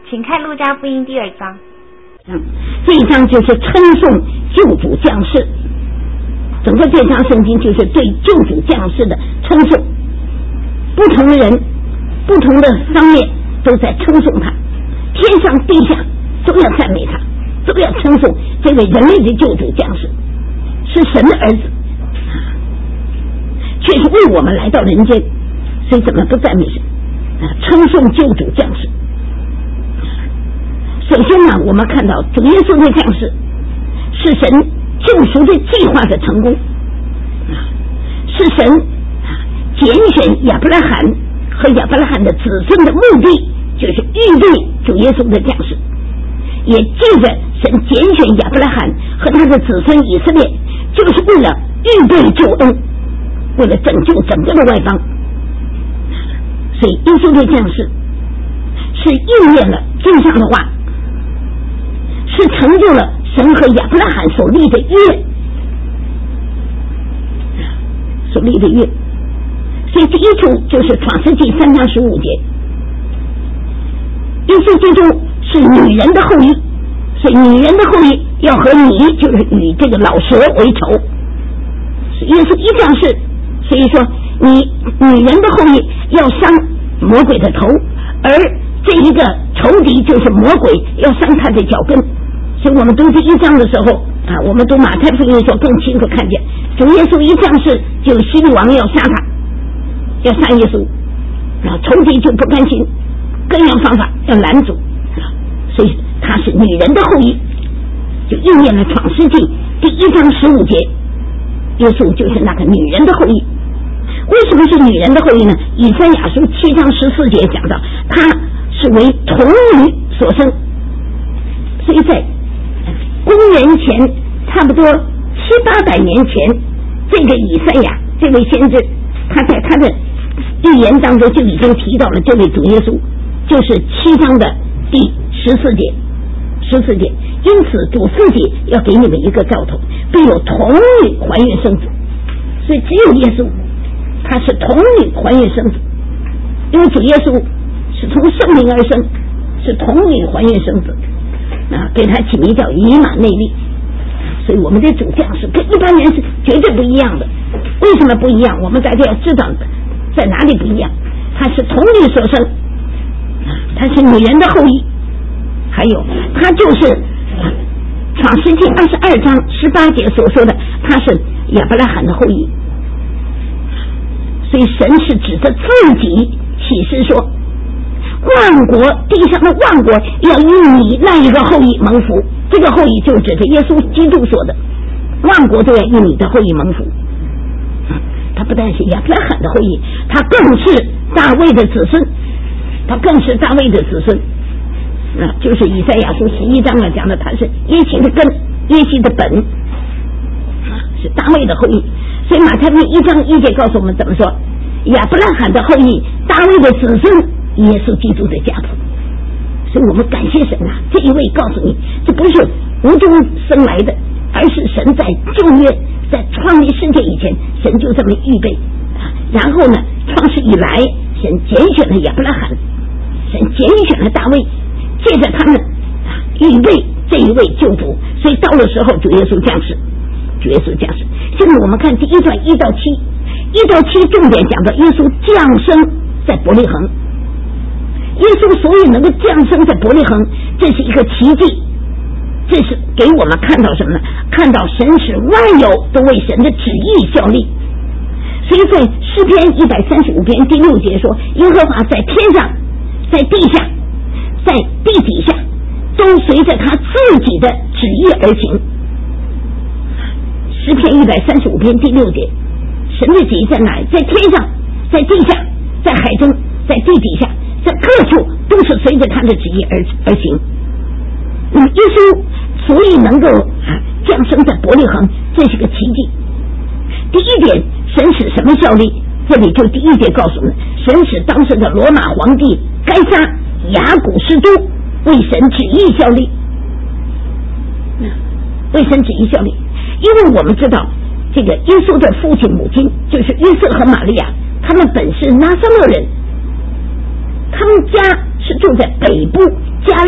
请看路加福音第2章。 这一章就是称颂救主降世，整个这章圣经就是对救主降世的称颂，不同的人不同的方面都在称颂他，天上地下都要赞美他，都要称颂这位人类的救主降世，是神的儿子，却是为我们来到人间，所以怎么不赞美神称颂救主降世。首先呢，我们看到主耶稣的降世是神救赎的计划的成功，是神拣选亚伯拉罕和亚伯拉罕的子孙的目的，就是预备主耶稣的降世，也借着神拣选亚伯拉罕和他的子孙以色列，就是为了预备救恩，为了拯救整个的外邦。所以耶稣的降世是应验了经上的话，是成就了神和亚伯拉罕所立的约，所立的约。所以第一处就是创世纪3章15节，耶稣基督是女人的后裔，所以女人的后裔要和你，就是与这个老蛇为仇。耶稣一降世，所以说你女人的后裔要伤魔鬼的头，而这一个仇敌就是魔鬼，要伤他的脚跟。所以我们读第1章的时候我们读马太福音的时候更清楚看见，主耶稣一降世，就希律王要杀他，要杀耶稣，仇敌就不甘心，各样方法要拦阻，所以他是女人的后裔，就应验了创世纪第1章15节，耶稣就是那个女人的后裔。为什么是女人的后裔呢？以赛亚书7章14节讲到，她是为童女所生，所以在公元前差不多700-800年前，这个以赛亚这位先知，他在他的预言当中就已经提到了这位主耶稣，就是7章的第14节。因此主自己要给你们一个兆头，必有童女怀孕生子。所以只有耶稣他是童女怀孕生子，因为主耶稣是从圣灵而生，是童女怀孕生子给他起名叫以马内利。所以我们的主降世跟一般人是绝对不一样的。为什么不一样？我们大家要知道在哪里不一样。他是童女所生，他是女人的后裔，还有他就是创世纪22章18节所说的，他是亚伯拉罕的后裔。所以神是指着自己启示说，万国地上的万国要因你那一个后裔蒙福。这个后裔就指着耶稣基督说的，万国都要因你的后裔蒙福。他不但是亚伯拉罕的后裔，他更是大卫的子孙，就是以赛亚书11章讲的，他是耶西的根，耶西的本，是大卫的后裔。所以马太福音1章1节告诉我们怎么说，亚伯拉罕的后裔，大卫的子孙，耶稣基督的家谱。所以我们感谢神这一位告诉你，这不是无中生来的，而是神在旧约，在创立世界以前，神就这么预备然后呢，创世以来，神拣选了亚伯拉罕，神拣选了大卫，借着他们预备这一位救主。所以到了时候，主耶稣降世。现在我们看第1段1到7，重点讲到耶稣降生在伯利恒。耶稣所以能够降生在伯利恒，这是一个奇迹，这是给我们看到什么呢？看到神使万有都为神的旨意效力。所以在诗篇135篇第6节说，耶和华在天上，在地下，在地底下，都随着他自己的旨意而行。诗篇135篇第6节，神的旨意在哪里？在天上，在地下，在海中，在地底下，在各处都是随着他的旨意而行。那么耶稣所以能够降生在伯利恒，这是个奇迹。第一点，神使什么效力？这里就第1节告诉我们，神使当时的罗马皇帝该撒雅古士都为神旨意效力，为神旨意效力。因为我们知道这个耶稣的父亲母亲就是约瑟和玛利亚，他们本是拿撒勒人，他们家是住在北部加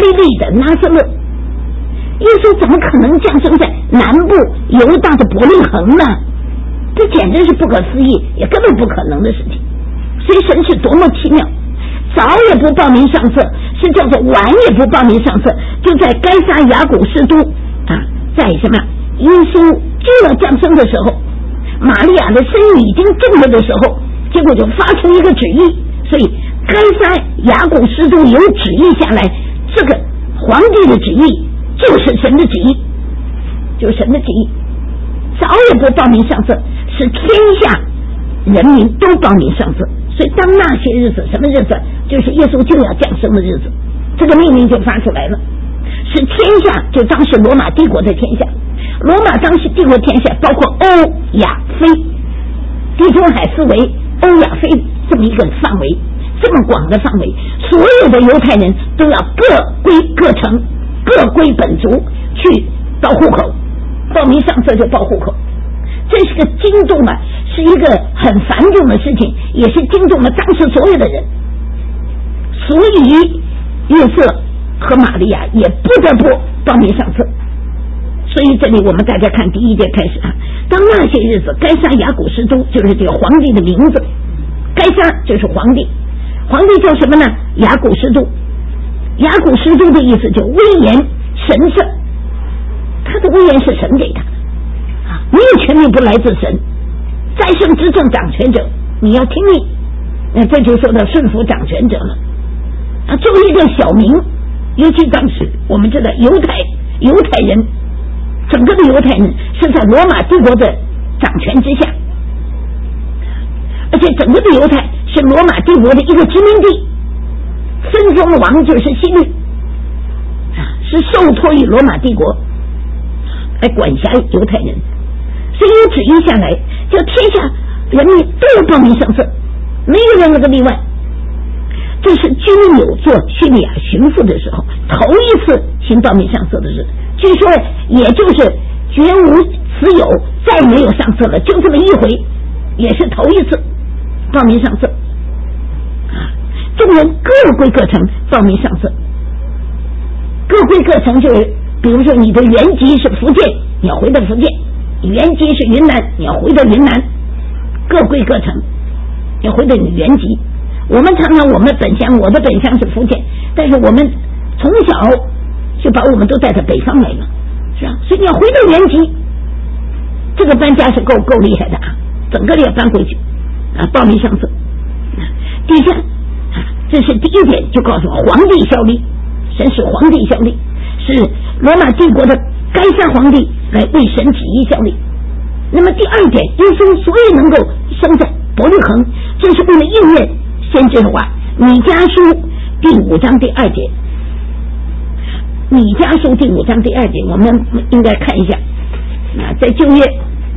利的拿撒勒。耶稣怎么可能降生在南部犹大的伯利恒呢？这简直是不可思议，也根本不可能的事情。所以神是多么奇妙，早也不报名上册，是叫做晚也不报名上册，就在该撒雅古士都在什么耶稣就要降生的时候，玛利亚的身孕已经正了的时候，结果就发出一个旨意，所以该撒雅古士都有旨意下来，这个皇帝的旨意就是神的旨意，就是神的旨意，早也不报名上册，使天下人民都报名上册。所以当那些日子，什么日子？就是耶稣就要降生的日子，这个命令就发出来了，使天下，就当时罗马帝国的天下，罗马当时帝国天下包括欧亚非，地中海四围欧亚非这么一个范围，这么广的范围，所有的犹太人都要各归各城，各归本族去报户口，报名上册就报户口。这是个惊动了，是一个很繁重的事情，也是惊动了当时所有的人。所以约瑟和玛利亚也不得不报名上册。所以这里我们大家看第一节开始当那些日子，该撒雅古士都就是这个皇帝的名字，该撒就是皇帝，皇帝叫什么呢？雅古士都。雅古士都的意思就威严神圣，他的威严是神给他的没有权利不来自神，在圣执政掌权者你要听命，这就说到顺服掌权者了作为一个小民，尤其当时我们知道犹太人，整个的犹太人是在罗马帝国的掌权之下，而且整个的犹太是罗马帝国的一个殖民地，分封王就是希律是受托于罗马帝国来管辖犹太人，所以有旨意下来，叫天下人民都要报名上册，没有任何的例外。这是居纽做叙利亚巡抚的时候头一次行报名上册的事，据说也就是绝无此有，再没有上册了，就这么一回，也是头一次报名上册众人各归各城报名上册，各归各城就是比如说你的原籍是福建，你要回到福建，原籍是云南，你要回到云南，各归各城，要回到你原籍。我们常常我们本乡，我的本乡是福建，但是我们从小就把我们都带到北方来了，是吧？所以你要回到原籍，这个搬家是够厉害的整个的要搬回去报名上册。第三这是第一点，就告诉我皇帝效力，神使皇帝效力，是罗马帝国的该撒皇帝来为神起义效力。那么第二点，耶稣所以能够生在伯利恒，这是为了应验先知的话，米迦书第5章第2节，米迦书第5章第2节，我们应该看一下在旧约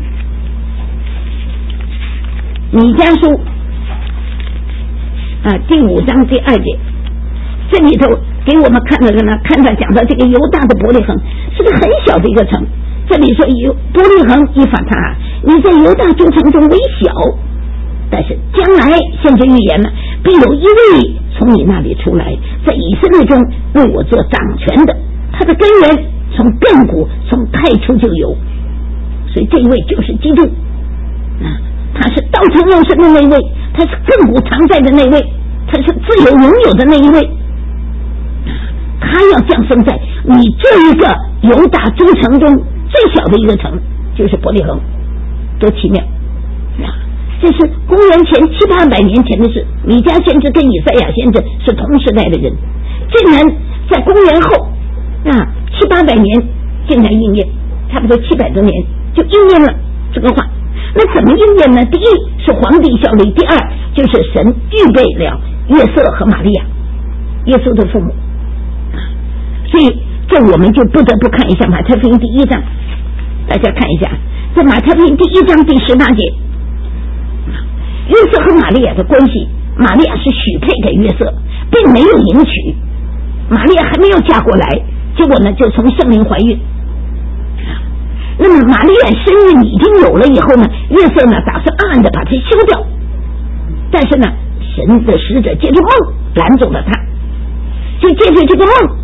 米迦书第5章第2节，这里头给我们看到的呢，看到讲到这个犹大的伯利恒是个很小的一个城，这里说伯利恒以法他，你在犹大诸城中为小，但是将来先知预言了，必有一位从你那里出来，在以色列中为我做掌权的，他的根源从亘古从太初就有，所以这一位就是基督他是道成肉身的那位，他是亘古常在的那位，他是自有永有的那一位，他要降生在你这一个犹大诸城中最小的一个城，就是伯利恒，多奇妙这是公元前700-800年前的事，米迦先知跟以赛亚先知是同时代的人，竟然在公元后700-800年竟然应验，差不多700多年就应验了这个话。那怎么应验呢？第一是皇帝效力，第二就是神预备了约瑟和玛利亚，耶稣的父母所以这我们就不得不看一下马太福音第1章，大家看一下，在马太福音第1章第18节，约瑟和玛利亚的关系，玛利亚是许配给约瑟，并没有迎娶，玛利亚还没有嫁过来，结果呢就从圣灵怀孕。那么玛利亚身孕已经有了以后呢，约瑟呢打算暗暗的把它休掉，但是呢神的使者借着梦拦住了他，就借着这个梦，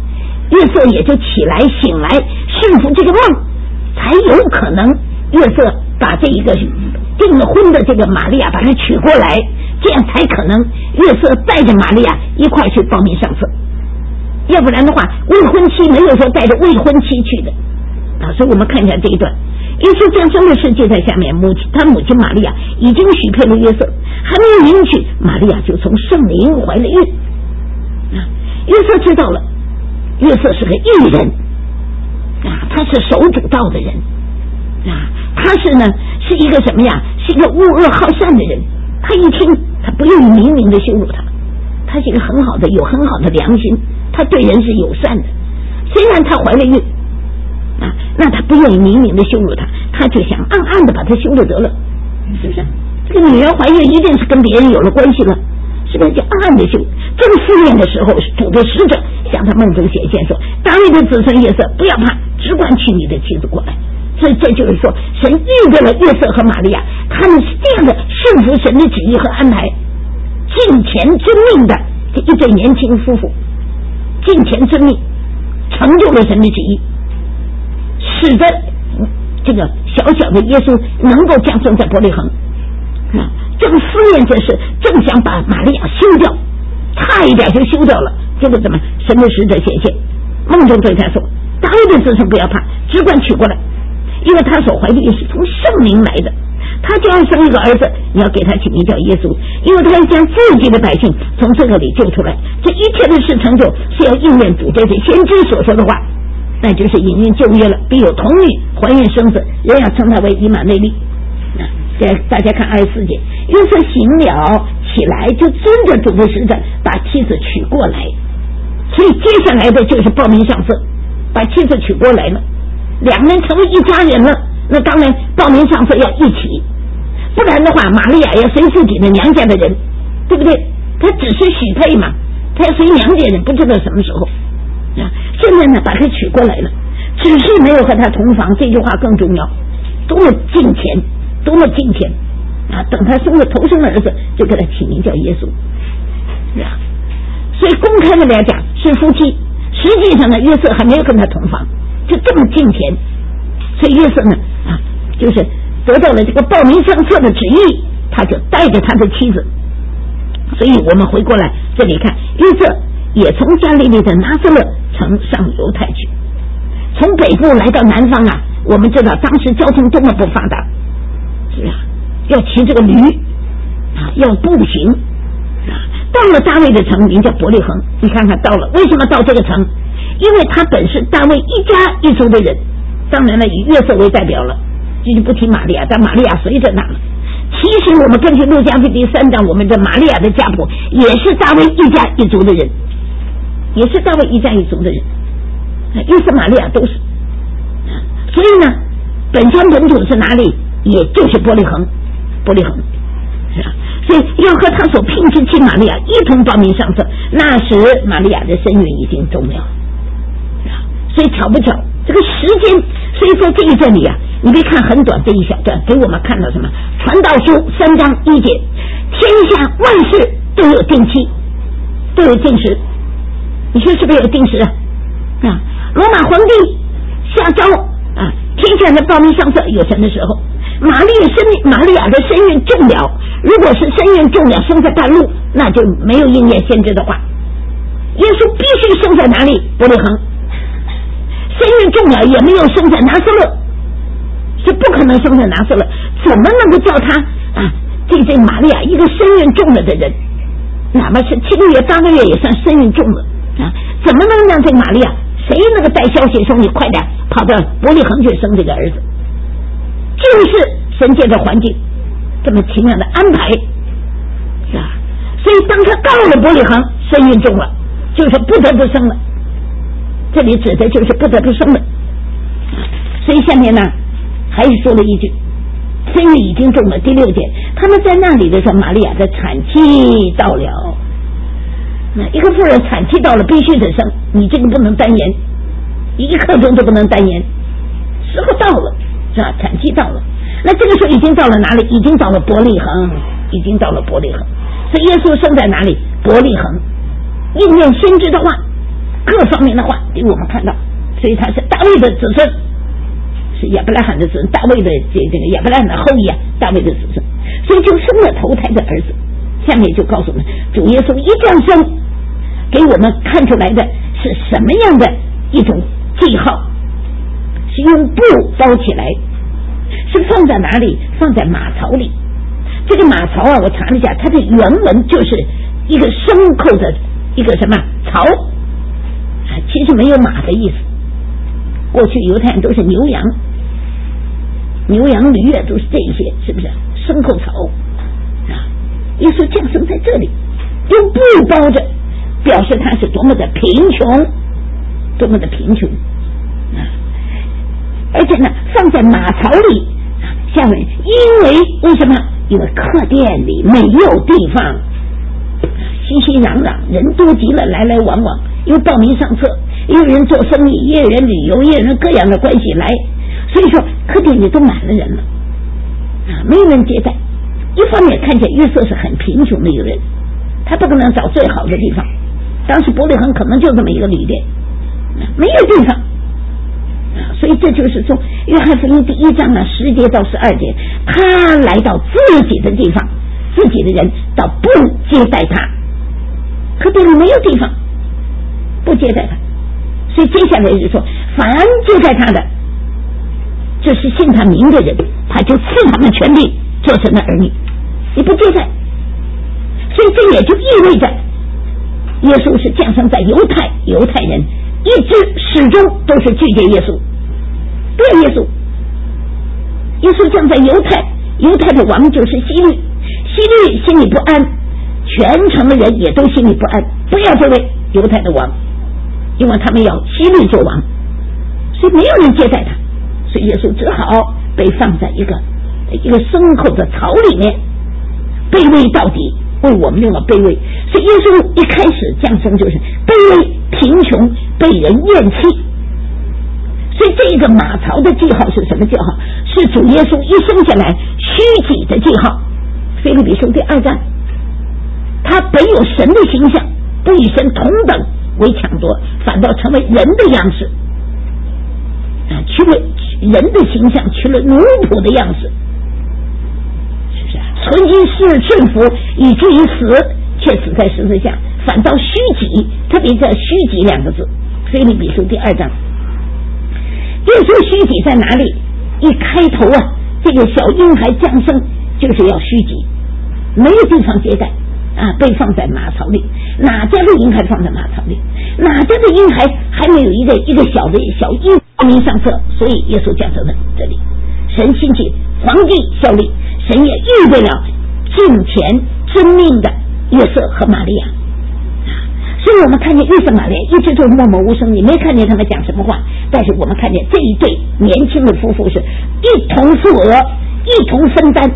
约瑟也就起来醒来顺服这个梦，才有可能约瑟把这一个订了婚的这个玛利亚把她娶过来，这样才可能约瑟带着玛利亚一块去报名上册。要不然的话，未婚妻没有说带着未婚妻去的啊。所以我们看一下这一段，耶稣降生的事就在下面，他母亲玛利亚已经许配了约瑟，还没有迎娶，玛利亚就从圣灵怀了孕啊。约瑟知道了，约瑟是个义人啊，他是守主道的人啊，他是一个什么呀？是一个恶恶好善的人。他一听，他不愿意明明的羞辱他是一个很好的有很好的良心，他对人是友善的。虽然他怀了孕啊，那他不愿意明明的羞辱他就想暗暗的把他休了得了，是不是？这个女人怀孕一定是跟别人有了关系了，是不是？就暗暗的休。正思念的时候，主的使者向他梦中显现说：“大卫的子孙约瑟，不要怕，只管娶你的妻子过来。”所以这就是说，神预备了约瑟和玛利亚，他们是这样的顺服神的旨意和安排，敬虔遵命的这一对年轻夫妇，敬虔遵命，成就了神的旨意，使得这个小小的耶稣能够降生在伯利恒。正思念这事，正想把玛利亚休掉，差一点就休掉了。结果怎么？神的使者显现，梦中对他说：“大卫的子孙不要怕，只管娶过来，因为他所怀的也是从圣灵来的。他就要生一个儿子，你要给他起名叫耶稣，因为他要将自己的百姓从这个里救出来。这一切的事成就，是要应验主这些先知所说的话，那就是引用旧约了。必有童女怀孕生子，人要称他为以马内利。”大家看24节，约瑟醒了起来，就遵着主的使者把妻子娶过来。所以接下来的就是报名上册，把妻子娶过来了，两人成为一家人了。那当然报名上册要一起，不然的话，玛利亚要随自己的娘家的人，对不对？他只是许配嘛，他要随娘家人，不知道什么时候啊。现在呢，把他娶过来了，只是没有和他同房，这句话更重要。多么敬虔，多么敬虔啊！等他生了头生的儿子，就给他起名叫耶稣啊。所以公开的来讲是夫妻，实际上呢，约瑟还没有跟他同房，就这么敬虔。所以约瑟呢啊，就是得到了这个报名上册的旨意，他就带着他的妻子。所以我们回过来这里看，约瑟也从加利利的拿撒勒城上犹太去，从北部来到南方啊。我们知道当时交通多么不发达，是啊，要骑这个驴啊，要步行啊。到了大卫的城，名叫伯利恒。你看看到了，为什么到这个城？因为他本是大卫一家一族的人，当然了，以约瑟为代表了，这就不提玛利亚，但玛利亚随着他了。其实我们根据路加福音第3章，我们的玛利亚的家谱也是大卫一家一族的人，也是大卫一家一族的人，约瑟、玛利亚都是。所以呢，本乡本土是哪里？也就是伯利恒，伯利恒是吧？所以要和他所聘之妻玛利亚一同报名上册。那时玛利亚的身孕已经终了，是吧？所以巧不巧，这个时间，所以说这一段里啊，你别看很短这一小段，给我们看到什么？传道书3章1节，天下万事都有定期，都有定时。你说是不是有定时啊？啊，罗马皇帝下诏啊，天下的报名上册有神的时候，玛利亚的身孕重了，如果是身孕重了生在半路，那就没有应验先知的话。耶稣必须生在哪里？伯利恒。身孕重了也没有生在拿撒勒，是不可能生在拿撒勒，怎么能够叫他啊？这玛利亚一个身孕重了的人，哪怕是7个月8个月也算身孕重了啊？怎么能让这玛利亚？谁那个带消息说你快点跑到伯利恒去生这个儿子？就是神界的环境这么奇妙的安排，是吧？所以当他到了伯利恒，身孕重了，就是不得不生了。这里指的就是不得不生了。所以下面呢，还说了一句，身孕已经重了。第6节，他们在那里的时候，玛利亚的产期到了。那一个妇人产期到了，必须得生，你这个不能单言，一刻钟都不能单言。时候到了，是吧？产期到了，那这个时候已经到了哪里？已经到了伯利恒，已经到了伯利恒。所以耶稣生在哪里？伯利恒，应验先知的话，各方方面的话给我们看到，所以他是大卫的子孙，是亚伯拉罕的子孙，大卫的这个亚伯拉罕的后裔啊，大卫的子孙，所以就生了头胎的儿子。下面就告诉我们，主耶稣一降生，给我们看出来的是什么样的一种记号，是用布包起来，是放在哪里？放在马槽里。这个马槽啊，我查了一下，它的原文就是一个牲口的一个什么槽，其实没有马的意思。过去犹太人都是牛羊驴都是这一些，是不是牲口槽啊？耶稣降生在这里，用布包着，表示他是多么的贫穷，多么的贫穷啊！而且呢，放在马槽里，下面为什么？因为客店里没有地方，熙熙攘攘，人多极了，来来往往，有报名上册，也有人做生意，也有人旅游，也有人各样的关系来，所以说客店里都满了人了啊，没有人接待。一方面看见约瑟是很贫穷的一个人，他不可能找最好的地方，当时伯利恒可能就这么一个旅店，没有地方所以这就是说约翰福音第1章10节到12节，他来到自己的地方，自己的人倒不接待他，可这里没有地方不接待他，所以接下来就说凡接待他的，这是信他名的人，他就赐他们权利做神的儿女。你不接待，所以这也就意味着耶稣是降生在犹太人一直始终都是拒绝耶稣，不要耶稣。耶稣降在犹太的王就是希律心里不安，全城的人也都心里不安，不要这位犹太的王，因为他们要希律做王，所以没有人接待他，所以耶稣只好被放在一个牲口的槽里面，卑微到底，为我们用了卑微。所以耶稣一开始降生就是卑微贫穷，被人厌弃。所以这个马槽的记号是什么记号？是主耶稣一生下来虚己的记号。腓立比书第2章，他本有神的形象，不与神同等为抢夺，反倒成为人的样式，取了人的形象，取了奴仆的样式，是不是存心顺服，以至于死，却死在十字架，反倒虚己，特别在虚己2个字，腓立比书第2章。耶稣虚己在哪里？一开头这个小婴孩降生就是要虚己，没有地方接待被放在马槽里，哪家的婴孩放在马槽里？哪家的婴孩还没有一个小婴报名上册？所以耶稣降生在这里，神兴起皇帝效力，神也预备了敬虔真命的约瑟和玛利亚。所以我们看见约瑟玛利亚一直都默默无声，你没看见他们讲什么话，但是我们看见这一对年轻的夫妇是一同负责，一同分担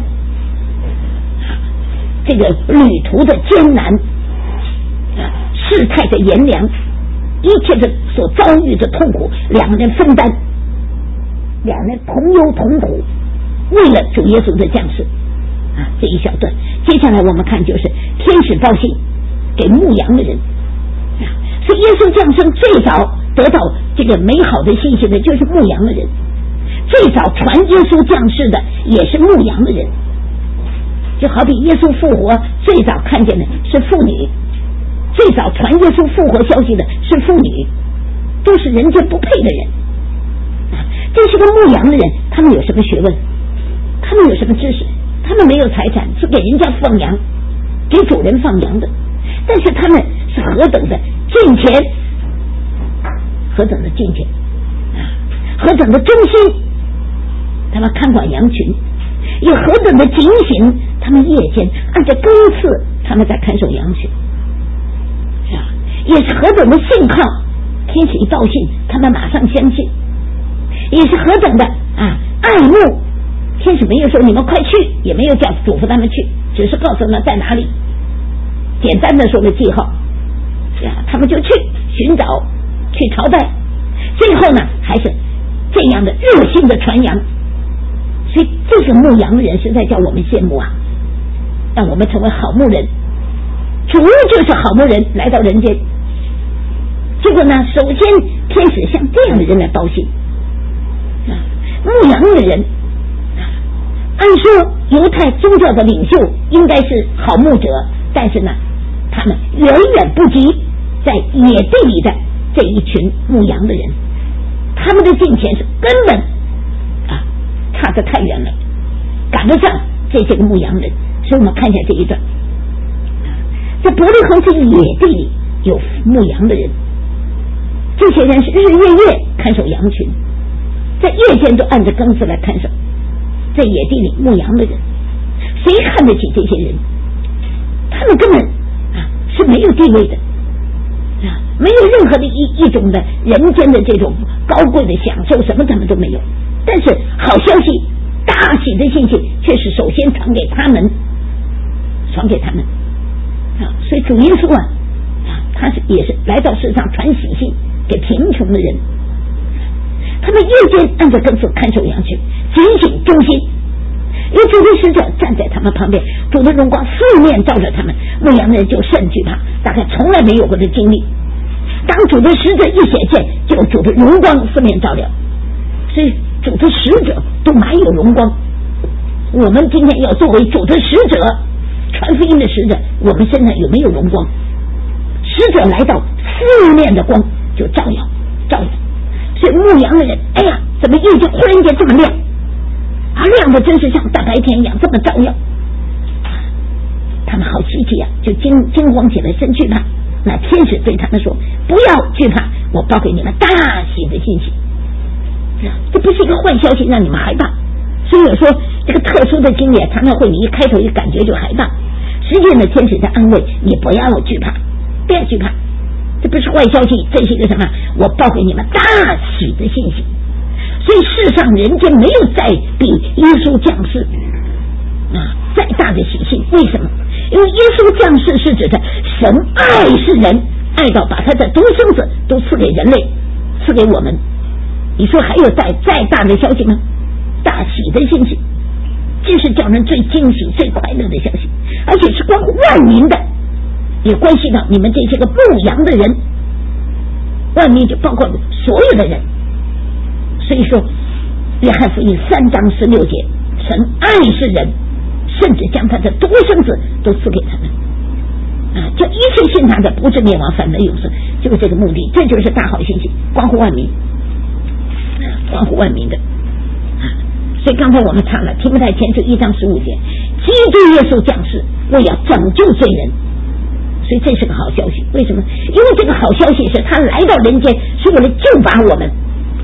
这个旅途的艰难，事态的炎凉，一切的所遭遇的痛苦，两人分担，两人同忧同苦，为了主耶稣的降世这一小段。接下来我们看就是天使报信给牧羊的人，所以耶稣降生最早得到这个美好的信息的就是牧羊的人，最早传耶稣降世的也是牧羊的人，就好比耶稣复活最早看见的是妇女，最早传耶稣复活消息的是妇女，都是人间不配的人这是个牧羊的人，他们有什么学问？他们有什么知识？他们没有财产，是给人家放羊，给主人放羊的，但是他们是何等的敬虔，何等的敬虔何等的忠心，他们看管羊群，也何等的警醒，他们夜间按着更次他们在看守羊群，是吧？也是何等的信靠，天使一报信他们马上相信，也是何等的爱慕，天使没有说你们快去，也没有叫嘱咐他们去，只是告诉他们在哪里，简单的说了记号他们就去寻找，去朝拜，最后呢还是这样的热心的传扬。所以这个牧羊的人实在叫我们羡慕让我们成为好牧人，主就是好牧人来到人间， 结果呢，首先天使向这样的人来报信牧羊的人按说犹太宗教的领袖应该是好牧者，但是呢，他们远远不及在野地里的这一群牧羊的人，他们的敬虔是根本差得太远了，赶不上这些个牧羊人。所以我们看一下这一段，在伯利恒这个野地里有牧羊的人，这些人是日日夜夜看守羊群，在夜间都按着更次来看守，在野地里牧羊的人，谁看得起这些人？他们根本是没有地位的没有任何的一种的人间的这种高贵的享受，什么他们都没有。但是好消息，大喜的信息却是首先传给他们所以主耶稣他也是来到世上传喜信给贫穷的人，他们夜间按着更次看守羊群，警醒忠心，因为主的使者站在他们旁边，主的荣光四面照着他们，牧羊人就甚惧怕，大概从来没有过的经历。当主的使者一显现，就主的荣光四面照亮，所以主的使者都满有荣光。我们今天要作为主的使者，传福音的使者，我们身上有没有荣光？使者来到，四面的光就照耀。所以牧羊的人，哎呀，怎么夜间忽然间这么亮亮的真是像大白天一样这么照耀，他们好稀奇就惊慌起来，甚惧怕。那天使对他们说，不要惧怕，我报给你们大喜的信息。这不是一个坏消息让你们害怕，所以有说这个特殊的经验常常会你一开头一感觉就害怕，实际上天使在安慰你，不要惧怕，不要惧怕，这不是坏消息，这是一个什么？我报给你们大喜的信息。所以世上人间没有再比耶稣降世再大的喜信。为什么？因为耶稣降世是指的神爱世人，爱到把他的独生子都赐给人类，赐给我们。你说还有再大的消息吗？大喜的信息，这是叫人最惊喜最快乐的消息，而且是关乎万民的，也关系到你们这些个牧羊的人，万民就包括所有的人。所以说约翰福音3章16节，神爱世人，甚至将他的独生子都赐给他们叫一切信他的不至灭亡，反得永生，就是这个目的。这就是大好信息，关乎万民，关乎万民的所以刚才我们唱了提摩太前书1章15节，基督耶稣降世为要拯救罪人，所以这是个好消息。为什么？因为这个好消息是他来到人间是为了救拔我们，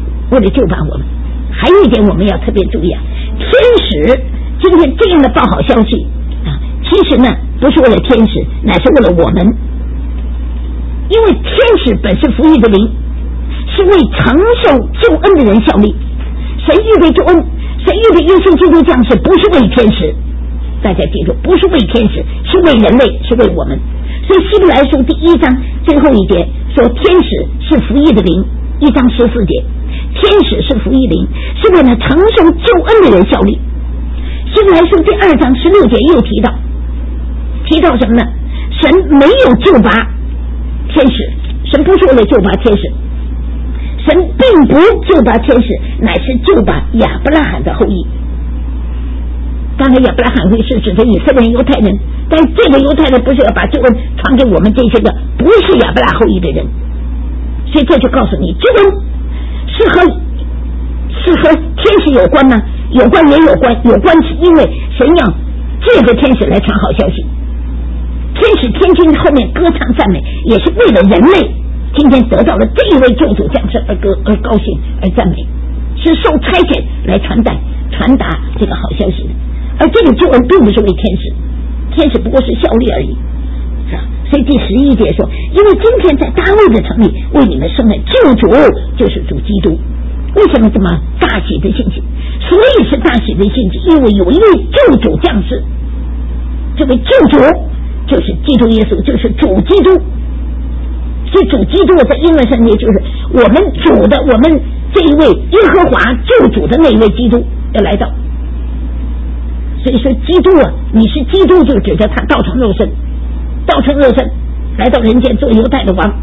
还有一点我们要特别注意天使今天这样的报好消息其实呢不是为了天使，乃是为了我们。因为天使本是服役的灵，是为承受救恩的人效力。神预备救恩，神预备耶稣基督降世，不是为天使，大家记住，不是为天使，是为人类，是为我们。所以希伯来书第1章最后一节说，天使是服役的灵，1章14节，天使是服役灵，是为了承受救恩的人效力。希伯来书第2章16节又提到什么呢？神没有救拔天使，神不是为了救拔天使，神并不救拔天使，乃是救拔亚伯拉罕的后裔。刚才亚伯拉罕会是指的以色列人犹太人，但这个犹太人不是要把救恩传给我们这些个不是亚伯拉后裔的人。所以这就告诉你，救恩是和天使有关吗？有关也有关，有关是因为神要借着天使来传好消息。天使天君后面歌唱赞美，也是为了人类今天得到了这一位救主降世而高兴而赞美，是受差遣来传达这个好消息的。而这个救恩并不是为天使，天使不过是效力而已，是吧？所以第11节说，因为今天在大卫的城里为你们生了救主，就是主基督。为什么这么大喜的信息？所以是大喜的信息，因为有一位救主降世，这位救主就是基督耶稣，就是主基督。所以主基督在英文上也就是我们主的，我们这一位耶和华救主的那一位基督要来到。所以说基督你是基督，就指着他道成肉身来到人间做犹太的王，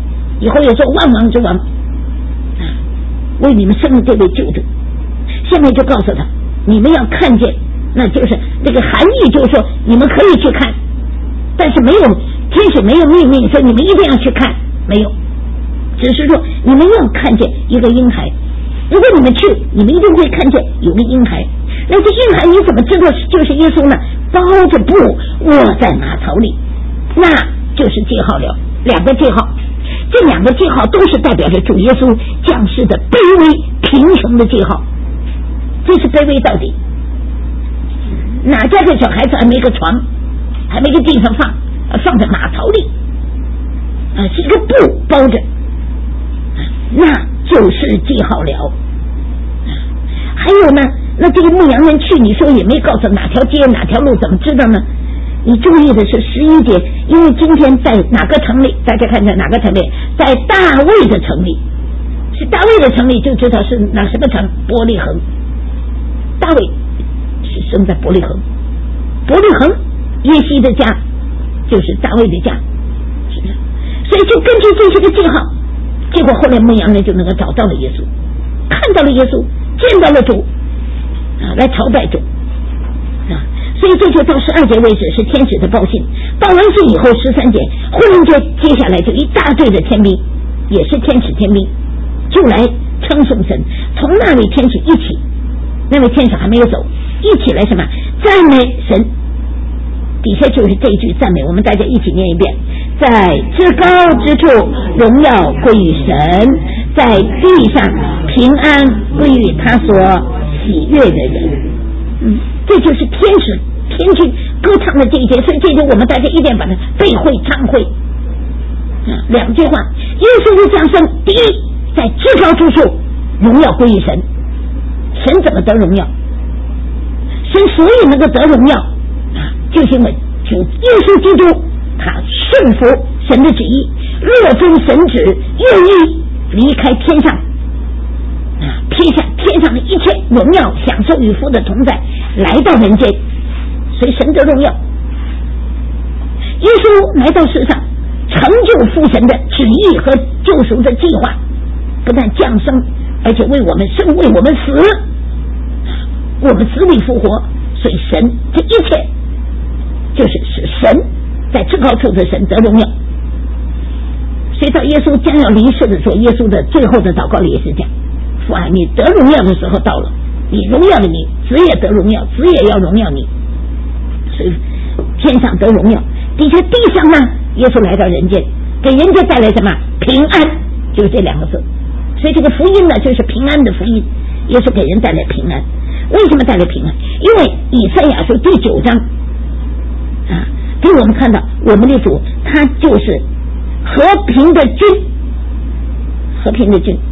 以后又说万王之王为你们生了这位救主。下面就告诉他，你们要看见，那就是这个含义，就是说你们可以去看，但是没有天使没有命令说你们一定要去看，没有，只是说你们要看见一个婴孩。如果你们去，你们一定会看见有个婴孩。那这婴孩你怎么知道就是耶稣呢？包着布卧在马槽里，那就是记号了。两个记号，这两个记号都是代表着主耶稣降世的卑微贫穷的记号。这是卑微到底，哪家的小孩子还没个床，还没个地方放在马槽里是一个布包着，那就是记号了。还有呢，那这个牧羊人去，你说也没告诉哪条街哪条路，怎么知道呢？你注意的是11节，因为今天在哪个城里，大家看在哪个城里，在大卫的城里，是大卫的城里，就知道是哪什么城，伯利恒。大卫是生在伯利恒，伯利恒耶西的家就是大卫的家，是不是？所以就根据这些个记号，结果后来牧羊人就能够找到了耶稣，看到了耶稣，见到了主来朝拜主所以这就到12节为止是天使的报信。报完信以后13节忽然间接下来就一大队的天兵，也是天使天兵，就来称颂神，从那位天使一起，那位天使还没有走，一起来什么赞美神。底下就是这一句赞美，我们大家一起念一遍：在至高之处荣耀归于神，在地上平安归于他所喜悦的人。这就是天君歌唱的这一节，所以这节我们大家一定把它背会唱会。两句话，耶稣的降生，第一，在至高之处荣耀归于神。神怎么得荣耀？神所以能够得荣耀就是因为主耶稣基督他顺服神的旨意，若遵神旨，愿意离开天上撇下天上的一切荣耀，享受与父的同在，来到人间，所以神得荣耀。耶稣来到世上，成就父神的旨意和救赎的计划，不但降生，而且为我们生，为我们死，我们死里复活。所以神这一切就是使神在至高处的神得荣耀。所以到耶稣将要离世的时候，耶稣的最后的祷告里也是这样：父啊，你得荣耀的时候到了，你荣耀了你，子也得荣耀，子也要荣耀你。所以天上得荣耀，地上呢，耶稣来到人间，给人间带来什么？平安，就是这两个字。所以这个福音呢，就是平安的福音。耶稣给人带来平安。为什么带来平安？因为以赛亚书第9章给我们看到我们的主他就是和平的君，和平的君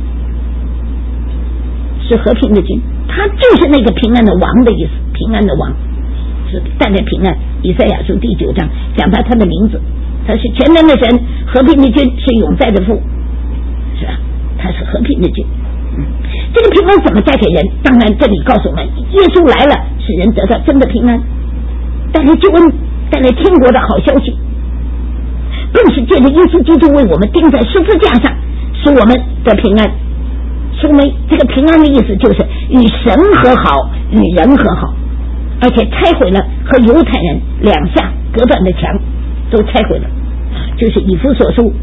是和平的君，他就是那个平安的王的意思，平安的王是带来平安。以赛亚书第9章讲到他的名字，他是全能的神，和平的君，是永在的父，是吧？他是和平的君。这个平安怎么带给人？当然这里告诉我们，耶稣来了，使人得到真的平安，带来救恩，带来天国的好消息，更是借着耶稣基督为我们钉在十字架上，使我们得平安。说明这个平安的意思就是与神和好，与人和好，而且拆毁了和犹太人两下隔断的墙，都拆毁了。就是以弗所书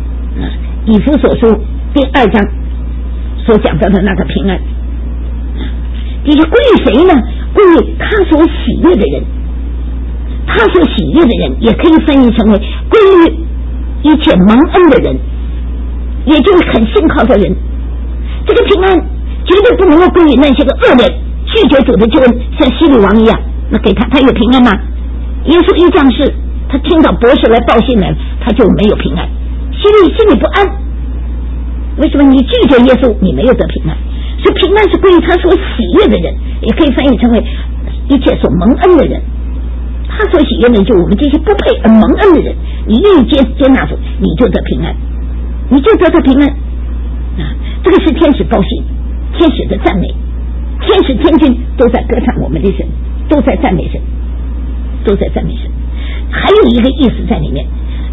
第2章所讲到的那个平安，也就归于谁呢？归于他所喜悦的人。他所喜悦的人也可以翻译成为归于一切蒙恩的人，也就是很信靠的人。这个平安绝对不能够归于那些个恶人，拒绝主的救恩，像希律王一样，那给他有平安吗？耶稣一降世，他听到博士来报信来，他就没有平安，心里不安。为什么你拒绝耶稣，你没有得平安？所以平安是归于他所喜悦的人，也可以翻译成为一切所蒙恩的人。他所喜悦的人，就我们这些不配而蒙恩的人，你愿意接纳主，你就得平安，你就得到平安这个是天使报信，天使的赞美，天使天君都在歌唱我们的神，都在赞美神，都在赞美神。还有一个意思在里面，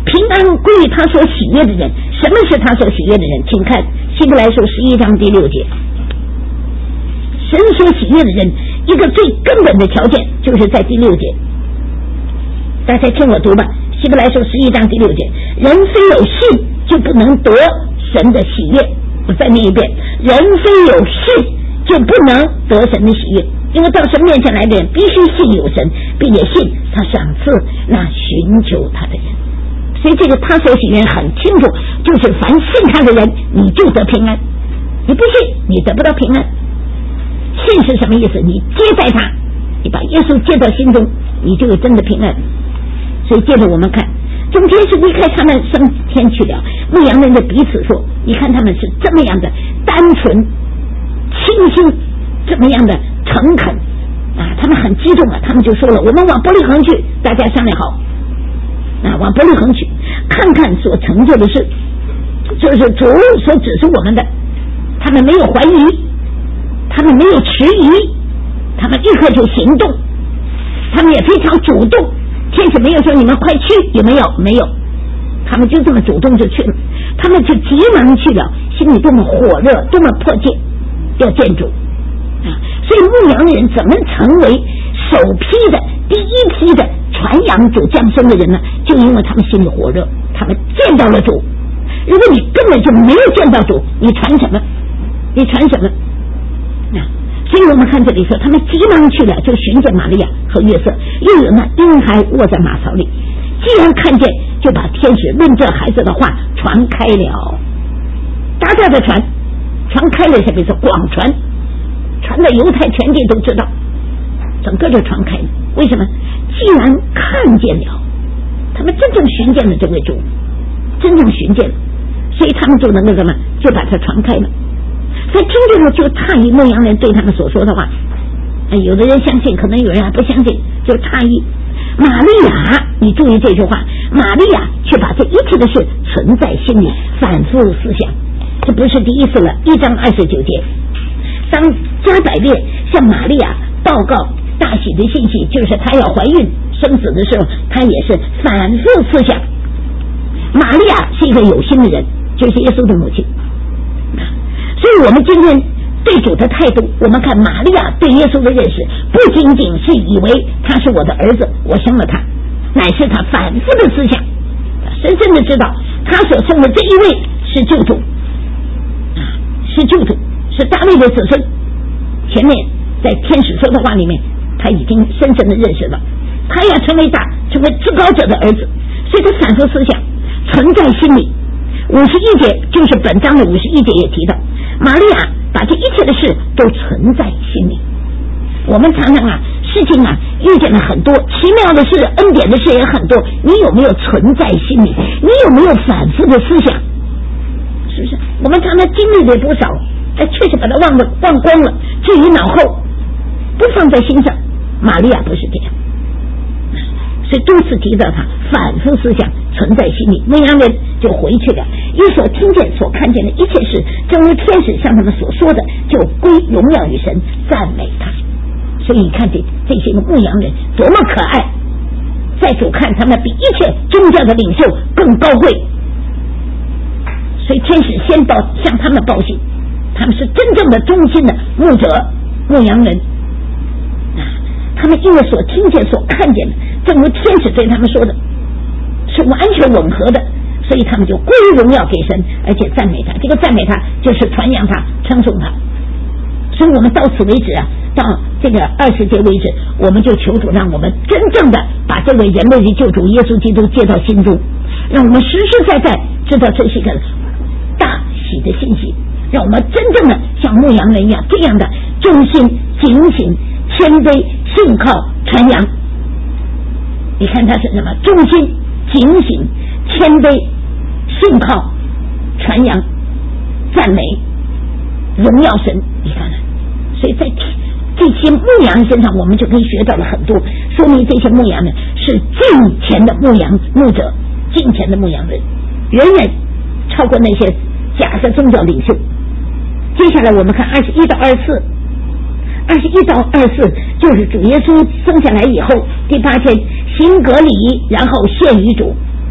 平安归于他所喜悦的人。什么是他所喜悦的人？请看希伯来书11章第6节。神所喜悦的人，一个最根本的条件就是在第6节。大家听我读吧，希伯来书11章第6节，人非有信就不能得神的喜悦。我再念一遍，人非有信就不能得神的喜悦。因为到神面前来的人必须信有神，并且信他赏赐那寻求他的人。所以这个他所喜悦很清楚，就是凡信他的人你就得平安，你不信你得不到平安。信是什么意思？你接待他，你把耶稣接到心中，你就有真的平安。所以接着我们看，中天使离开他们升天去了，牧羊人的彼此说，你看他们是这么样的单纯清新，这么样的诚恳啊，他们很激动啊，他们就说了，我们往伯利恒去，大家商量好啊，往伯利恒去看看所成就的事，就是主所指示我们的。他们没有怀疑，他们没有迟疑，他们立刻就行动，他们也非常主动。天使没有说你们快去，有没有？没有，他们就这么主动就去了，他们就急忙去了，心里多么火热，多么迫切要见主啊！所以牧羊的人怎么成为首批的第一批的传扬主降生的人呢？就因为他们心里火热，他们见到了主。如果你根本就没有见到主，你传什么？你传什么啊？所以我们看这里说，他们急忙去了，就寻见玛利亚和约瑟，又有那婴孩卧在马槽里。既然看见，就把天使论这孩子的话传开了，大大的传开了，下面是广传，传到犹太全地都知道，整个就传开了。为什么？既然看见了，他们真正寻见了这位主，真正寻见了，所以他们就能够什么，就把它传开了。所以听见了就诧异牧羊人对他们所说的话，有的人相信，可能有人还不相信，就诧异。玛利亚，你注意这句话，玛利亚却把这一切的事存在心里，反复思想。这不是第一次了。1章29节，当加百列向玛利亚报告大喜的信息，就是她要怀孕生子的时候，她也是反复思想。玛利亚是一个有心的人，就是耶稣的母亲。所以我们今天对主的态度，我们看玛利亚对耶稣的认识，不仅仅是以为他是我的儿子，我生了他，乃是他反复的思想，深深的知道他所生的这一位是救主是救主，是大卫的子孙。前面在天使说的话里面，他已经深深的认识了，他要成为成为至高者的儿子，所以他反复思想，存在心里。51节就是本章的51节也提到，玛利亚把这一切的事都存在心里。我们常常事情遇见了很多奇妙的事，恩典的事也很多，你有没有存在心里？你有没有反复的思想？是不是？我们常常经历的不少，确实把它忘光了，至于脑后，不放在心上。玛利亚不是这样，所以多次提到他反复思想，存在心里。牧羊人就回去了，因所听见所看见的一切事，正如天使向他们所说的，就归荣耀于神，赞美他。所以你看这些个牧羊人多么可爱，在主看他们比一切宗教的领袖更高贵。所以天使先向他们报信，他们是真正的忠心的牧羊人他们因为所听见所看见的，正如天使对他们说的，是完全吻合的，所以他们就归荣耀给神，而且赞美他。这个赞美他就是传扬他，称颂他。所以我们到此为止到这个20节为止，我们就求主让我们真正的把这位人类的救主耶稣基督接到心中，让我们实实在在知道这是一个大喜的信息，让我们真正的像牧羊人一样，这样的忠心警醒谦卑信靠传扬。你看他是什么？忠心警醒谦卑信靠传扬赞美荣耀神。你看所以在这些牧羊身上，我们就可以学到了很多，说明这些牧羊人是敬虔的牧者，敬虔的牧羊人，远远超过那些假的宗教领袖。接下来我们看21到24，21到24就是主耶稣生下来以后第8天行隔离，然后献于主。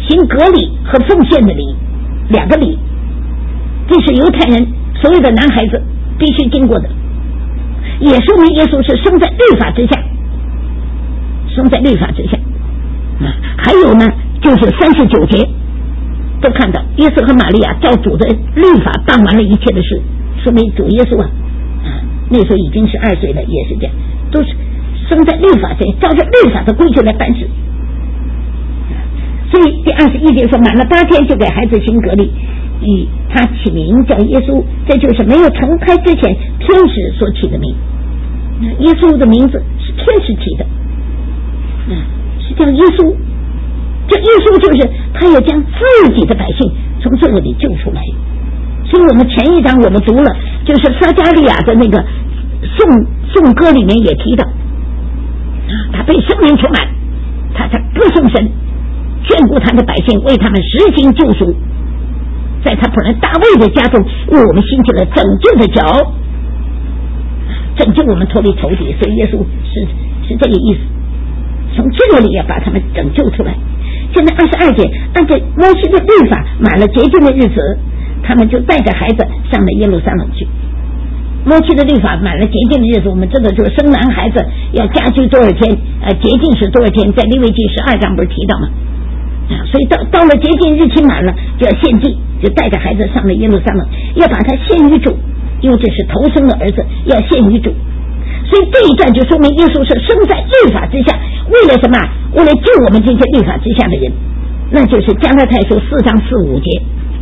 行割礼和奉献的礼，两个礼，这是犹太人所有的男孩子必须经过的，也说明耶稣是生在律法之下，生在律法之下。还有呢，就是39节都看到耶稣和玛利亚照主的律法办完了一切的事，说明主耶稣那时候已经12岁了，也是这样，都是生在律法之下，照着律法的规矩来办事。所以第21节说，满了8天就给孩子行割礼，与他起名叫耶稣，这就是没有重胎之前天使所起的名。耶稣的名字是天使起的，是叫耶稣。这耶稣就是他也将自己的百姓从罪恶里救出来。所以我们前一章我们读了，就是撒加利亚的那个颂歌里面也提到，他被圣灵充满，他歌颂神，眷顾他的百姓，为他们实行救赎，在他仆人大卫的家中为我们兴起了拯救的脚，拯救我们脱离仇敌。所以耶稣是这个意思，从罪恶里要把他们拯救出来。现在22节，按照摩西的律法，满了洁净的日子，他们就带着孩子上了耶路撒冷去。摩西的律法满了洁净的日子，我们知道就是生男孩子要家居多少天，洁净是多少天，在利未记12章不是提到吗？所以到了洁净日期满了，就要献祭，就带着孩子上了耶路撒冷，要把他献于主，因为这是头生的儿子，要献于主。所以这一段就说明耶稣是生在律法之下，为了什么？为了救我们这些律法之下的人，那就是加拉太书4章4、5节。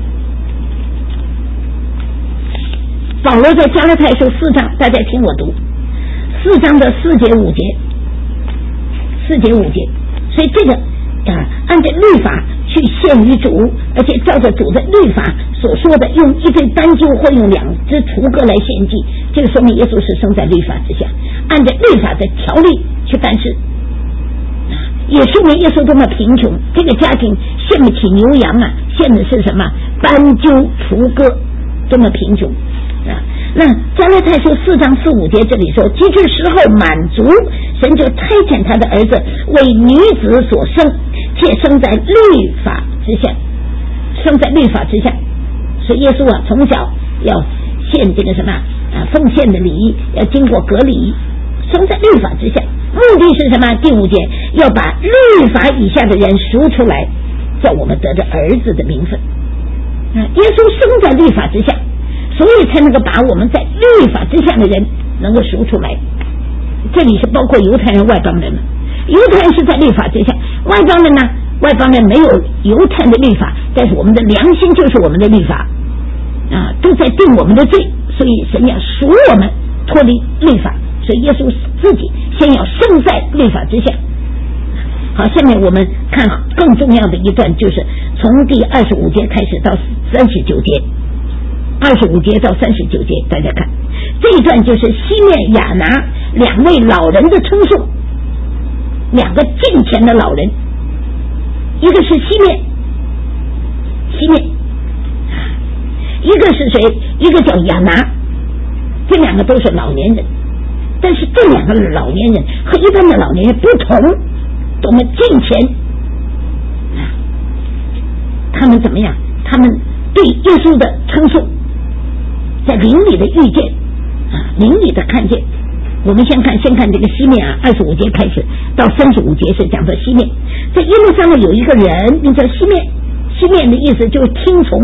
保罗在加拉太书4章，大家听我读4章的4节5节，4节5节。所以这个按照律法去献于主，而且照着主的律法所说的，用一对斑鸠或用2只雏鸽来献祭，这个说明耶稣是生在律法之下，按照律法的条例去办事，也说明耶稣多么贫穷，这个家庭献不起牛羊献的是什么？斑鸠雏鸽，多么贫穷。那加拉太书4章4、5节这里说，及至时候满足，神就差遣他的儿子为女子所生，且生在律法之下，生在律法之下。所以耶稣从小要献这个什么奉献的礼，要经过割礼，生在律法之下。目的是什么？第5节，要把律法以下的人赎出来，叫我们得着儿子的名分。耶稣生在律法之下，所以才能够把我们在律法之下的人能够赎出来。这里是包括犹太人、外邦人了。犹太人是在律法之下，外邦人呢？外邦人没有犹太的律法，但是我们的良心就是我们的律法都在定我们的罪，所以神要赎我们脱离律法。所以耶稣自己先要生在律法之下。好，下面我们看更重要的一段，就是从第25节开始到39节。25节到39节，大家看这一段就是西面亚拿2位老人的称颂，2个敬虔的老人，一个是西面，一个是谁？一个叫亚拿，这2个都是老年人，但是这2个老年人和一般的老年人不同，多么敬虔他们怎么样？他们对耶稣的称颂，在灵里的遇见灵里的看见。我们先看这个西面25节开始到35节是讲到西面。在耶路撒冷有一个人名叫西面，西面的意思就是听从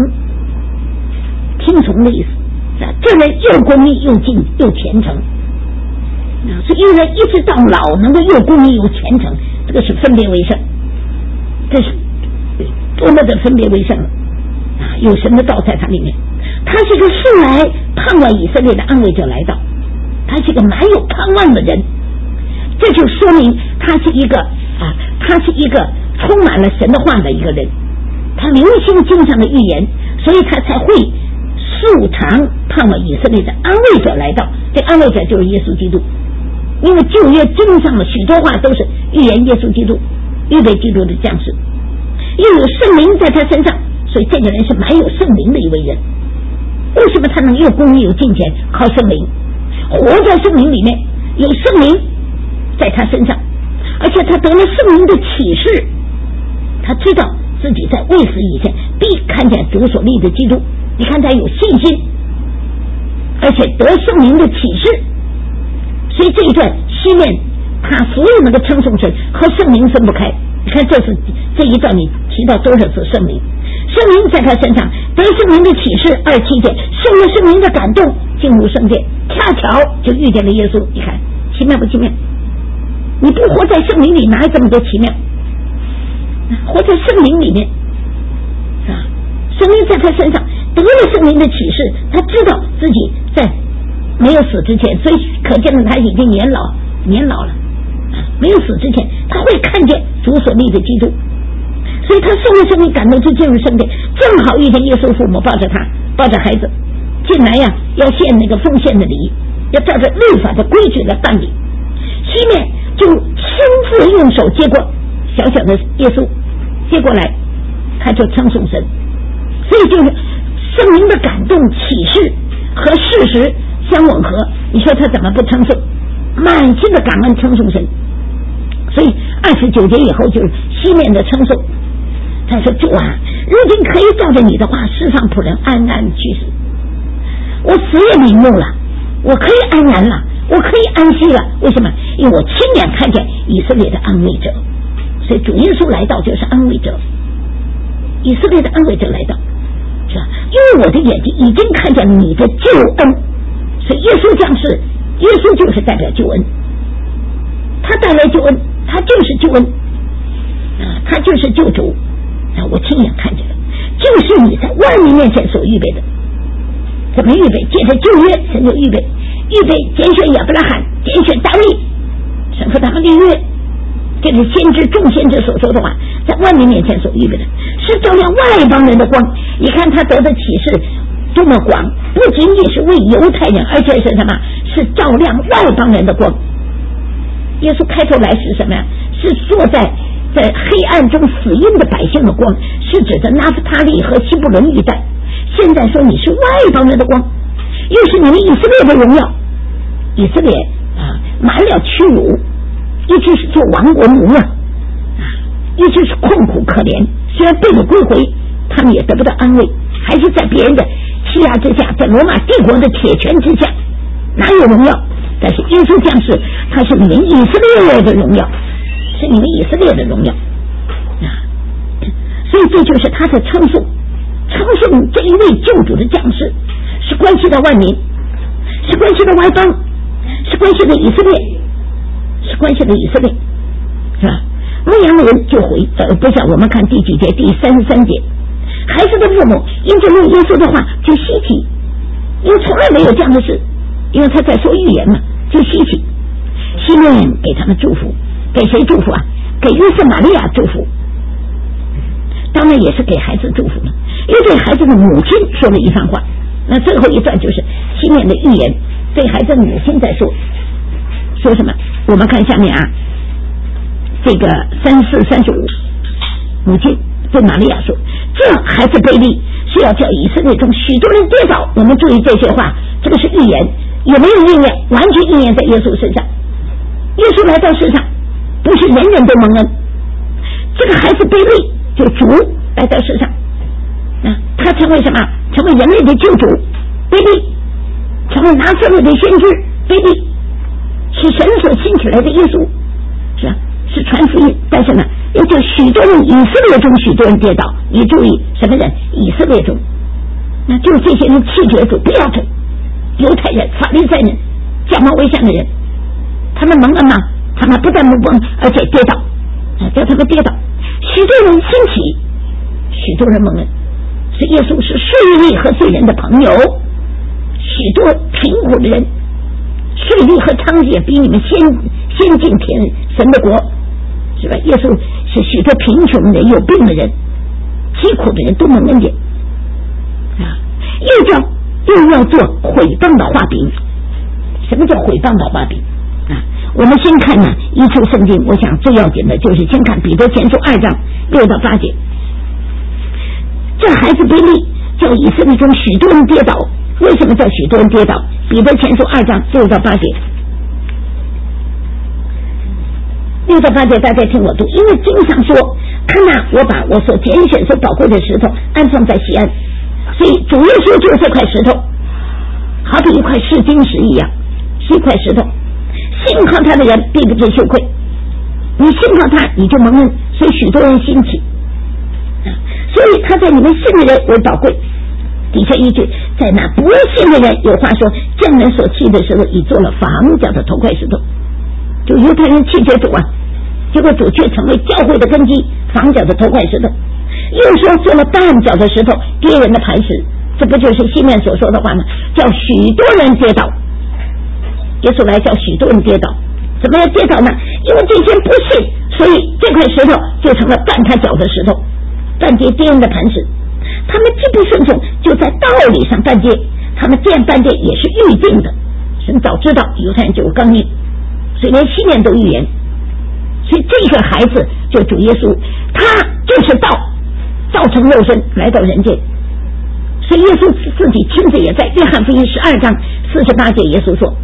的意思。这人又公义又敬又虔诚，所以一个人一直到老能够又公义又虔诚，这个是分别为圣，这是多么的分别为圣有神的道在他里面。他是个素来盼望以色列的安慰者来到，他是个蛮有盼望的人，这就说明他是一个充满了神的话的一个人，他留心经上的预言，所以他才会素常盼望以色列的安慰者来到。这安慰者就是耶稣基督，因为旧约经上的许多话都是预言耶稣基督，预备基督的降世，又有圣灵在他身上，所以这个人是蛮有圣灵的一位人。为什么他能又公义又敬虔？靠圣灵，活在圣灵里面，有圣灵在他身上，而且他得了圣灵的启示，他知道自己在未死以前必看见主所立的基督。你看他有信心，而且得圣灵的启示。所以这一段西面他所有那个称颂神和圣灵分不开。你看这一段你提到多少次圣灵？圣灵在他身上得圣灵的启示，27节受了圣灵的感动，进入圣殿，恰巧就遇见了耶稣。你看奇妙不奇妙？你不活在圣灵里，哪有这么多奇妙？活在圣灵里面，是吧？圣灵在他身上得了圣灵的启示，他知道自己在没有死之前，所以可见的他已经年老了。没有死之前，他会看见主所立的基督，所以他受了圣灵感动，就进入圣殿，正好遇见耶稣父母抱着孩子进来呀，要献那个奉献的礼，要照着律法的规矩来办理。西面就亲自用手接过小小的耶稣，接过来，他就称颂神。所以就是圣灵的感动启示和事实相吻合，你说他怎么不称颂？满心的感恩称颂神。所以29节以后就是西面的称颂。他说：主啊，如今可以照着你的话释放仆人安安去死，我死也瞑目了，我可以安然了，我可以安息了。为什么？因为我亲眼看见以色列的安慰者。所以主耶稣来到就是安慰者，以色列的安慰者来到，是吧？因为我的眼睛已经看见你的救恩。所以耶稣降世，耶稣就是代表救恩，他带来救恩，他就是救恩他就是救主我亲眼看见了，就是你在万民面前所预备的。怎么预备？借着旧约，神就预备拣选亚伯拉罕，拣选大卫，神和他们立约，这是先知众先知所说的话，在万民面前所预备的，是照亮外邦人的光。你看他得的启示多么广，不仅仅是为犹太人，而且是什么？是照亮外邦人的光。耶稣开头来是什么呀？是坐在黑暗中死荫的百姓的光，是指的拿弗他利和西布伦一带。现在说你是外邦人的光，又是你们以色列的荣耀。以色列满了屈辱，一直是做亡国奴一直是困苦可怜，虽然被了归回，他们也得不到安慰，还是在别人的欺压之下，在罗马帝国的铁拳之下，哪有荣耀？但是耶稣降世，他是你们以色列的荣耀，是你们以色列的荣耀所以这就是他的称颂这一位救主的降世，是关系到万民，是关系到外邦，是关系到以色列，是关系到以色列，是吧？牧羊人就回不像我们看第几节，第33节，孩子的父母因着论耶稣的话就稀奇，因为从来没有这样的事，因为他在说预言嘛，就稀奇。西面给他们祝福，给谁祝福啊？给约瑟玛利亚祝福，当然也是给孩子祝福了，又对孩子的母亲说了一番话。那最后一段就是西面的预言，对孩子的母亲在说什么？我们看下面这个34、35，母亲对玛利亚说：这孩子卑鄙，是要叫以色列中许多人跌倒。我们注意这些话，这个是预言，有没有应验？完全应验在耶稣身上。耶稣来到世上，不是人人都蒙恩，这个孩子卑鄙，就主来到世上他成为什么？成为人类的救主，卑鄙，成为拿撒勒的先知，卑鄙，是神所兴起来的耶稣，是吧？是传福音，但是呢，又叫许多人以色列中许多人跌倒。你注意什么人？以色列中，那就是这些人弃绝主，不要主，犹太人、法利赛人、假冒为善的人，他们蒙恩吗？他们不但蒙恩，而且跌倒，叫他们跌倒。许多人兴起，许多人蒙恩，所以耶稣是税吏和罪人的朋友。许多贫苦的人，税吏和娼妓比你们先进神的国，是吧？耶稣是许多贫穷的人、有病的人、疾苦的人都蒙恩典又要做毁谤的画饼。什么叫毁谤的画饼我们先看一处圣经，我想最要紧的就是先看彼得前书2章6到8节。这孩子卑鄙，叫以色列中许多人跌倒。为什么叫许多人跌倒？彼得前书2章6到8节。 6到8节大家听我读，因为经上说，看哪，我把我所拣选所宝贵的石头安放在西安，所以主耶稣就是这块石头，好比一块试金石一样，是一块石头，信靠他的人必不致羞愧，你信靠他你就蒙恩，所以许多人兴起，所以他在你们信的人为宝贵。底下一句，在那不信的人，有话说，匠人所弃的石头已做了房角的头块石头，就犹太人弃绝主啊，结果主却成为教会的根基，房角的头块石头。又说做了绊脚的石头，跌人的磐石，这不就是西面所说的话吗？叫许多人跌倒，耶稣来叫许多人跌倒，怎么样跌倒呢？因为这些不信，所以这块石头就成了绊他脚的石头，绊跌人的磐石。他们既不顺从，就在道理上绊跌，他们这样绊跌也是预定的，神早知道犹太人就有刚硬，所以连西面都预言。所以这个孩子就主耶稣，他就是道，道成肉身来到人间。所以耶稣自己亲自也在约翰福音12章48节，耶稣说，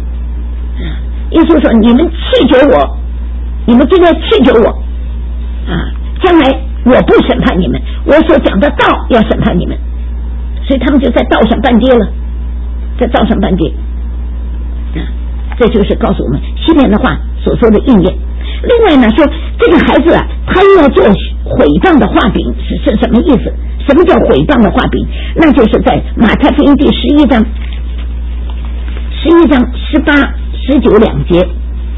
你们弃绝我，你们今天弃绝我将来我不审判你们，我所讲的道要审判你们。所以他们就在道上绊跌了，在道上绊跌这就是告诉我们西面的话所说的应验。另外呢，说这个孩子他要做毁谤的画饼是什么意思？什么叫毁谤的画饼？那就是在马太福音第11章18、19两节，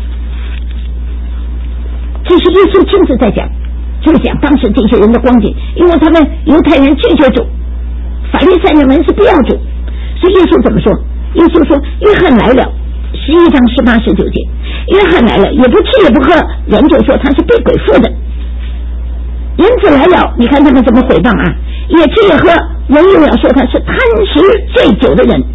这是耶稣亲自在讲，就是讲当时这些人的光景，因为他们犹太人拒绝主，法利赛人文士不要主，所以耶稣怎么说？耶稣说，约翰来了，11章18、19节，约翰来了，也不吃也不喝，人就说他是被鬼附的。人子来了，你看他们怎么毁谤啊？也吃也喝，人又要说他是贪食醉酒的人。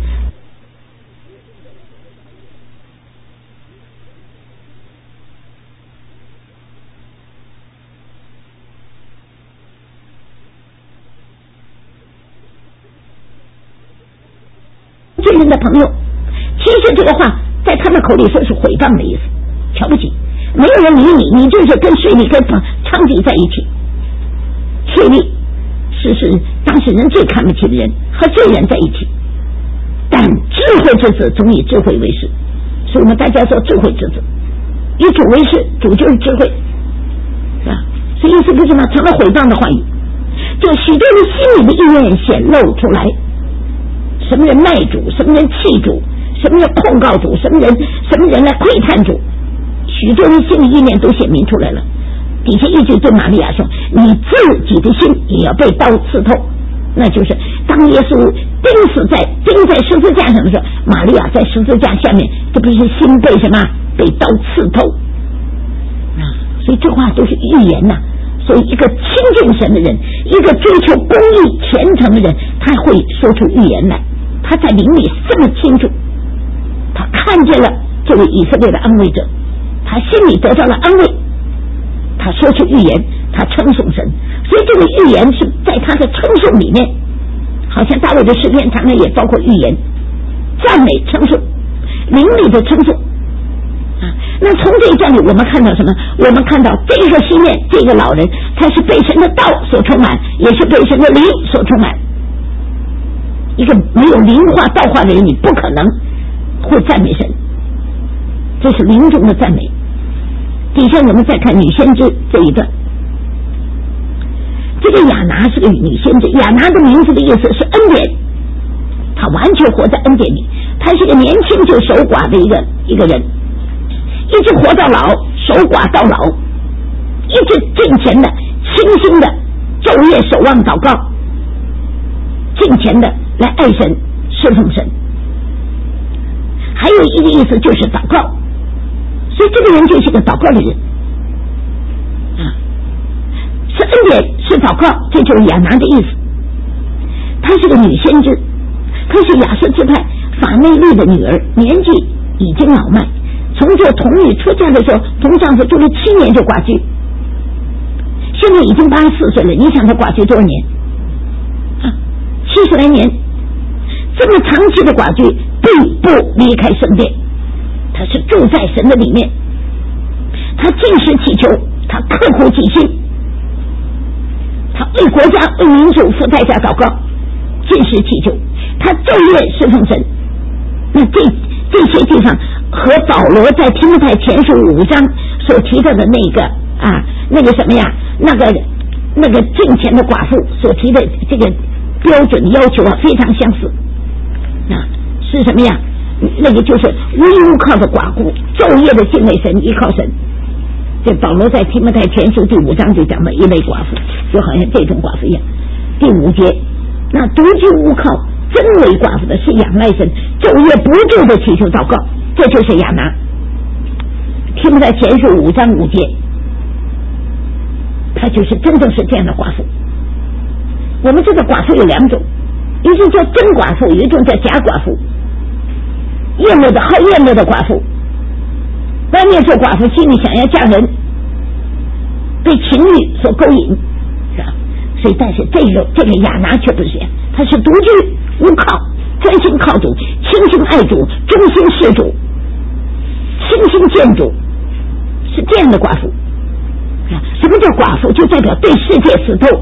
罪人的朋友，其实这个话在他们口里说是毁谤的意思，瞧不起，没有人理你，你就是跟税吏跟娼妓在一起。税吏是当时人最看不起的人，和罪人在一起。但智慧之子总以智慧为事，所以我们大家说智慧之子，以主为事，主就是智慧所以意思不是吗？成了毁谤的话语，就许多人心里的意愿显露出来。什么人卖主，什么人弃主，什么人控告主，什么人来窥探主，许多人心里意念都显明出来了。底下一句对玛利亚说，你自己的心也要被刀刺透。那就是当耶稣钉在十字架上的时候，玛利亚在十字架下面，这不是心被什么被刀刺透所以这话都是预言所以一个亲近神的人，一个追求公义虔诚的人，他会说出预言来，他在灵里这么清楚，他看见了这位以色列的安慰者，他心里得到了安慰，他说出预言，他称颂神。所以这个预言是在他的称颂里面，好像大卫的诗篇常常也包括预言、赞美、称颂，灵里的称颂那从这一段里我们看到什么？我们看到这个西面这个老人，他是被神的道所充满，也是被神的灵所充满。一个没有灵化道化的人，你不可能会赞美神，这是灵中的赞美。底下我们再看女先知这一段，这个亚拿是个女先知，亚拿的名字的意思是恩典，她完全活在恩典里，她是个年轻就守寡的一个人，一直活到老，守寡到老，一直敬虔的、清心的，昼夜守望祷告，敬虔的来爱神、侍奉神。还有一个意思就是祷告，所以这个人就是个祷告的人是恩典，是祷告，这就是亚拿的意思。她是个女先知，她是亚瑟支派法内利的女儿，年纪已经老迈，从做童女出嫁的时候，同丈夫住了7年就寡居，现在已经84岁了。你想她寡居多少年70来年，这么长期的寡居，并不离开圣殿，她是住在神的里面，她他尽实祈求，他刻苦己心，他为国家为民族付代价祷告，尽实祈求，他昼夜侍奉神。那这些地方和保罗在提摩太前书5章所提到的那个什么呀，那个敬虔的寡妇所提的这个标准要求非常相似。是什么呀？那个就是无依无靠的寡妇，昼夜的敬畏神，依靠神。这保罗在提摩太前书第5章就讲的一类寡妇，就好像这种寡妇一样。第5节，那独居无靠真为寡妇的是仰赖神，昼夜不住的祈求祷告，这就是亚拿。提摩太前书5章5节，她就是真正是这样的寡妇。我们这个寡妇有2种，一种叫真寡妇，有一种叫假寡妇。好厌乐的寡妇，外面做寡妇，心里想要嫁人，被情欲所勾引，是吧？所以，但是这个亚拿却不是这样，她是独居无靠，专心靠主，倾心爱主，忠心事主，倾心见主，是这样的寡妇。什么叫寡妇？就代表对世界死透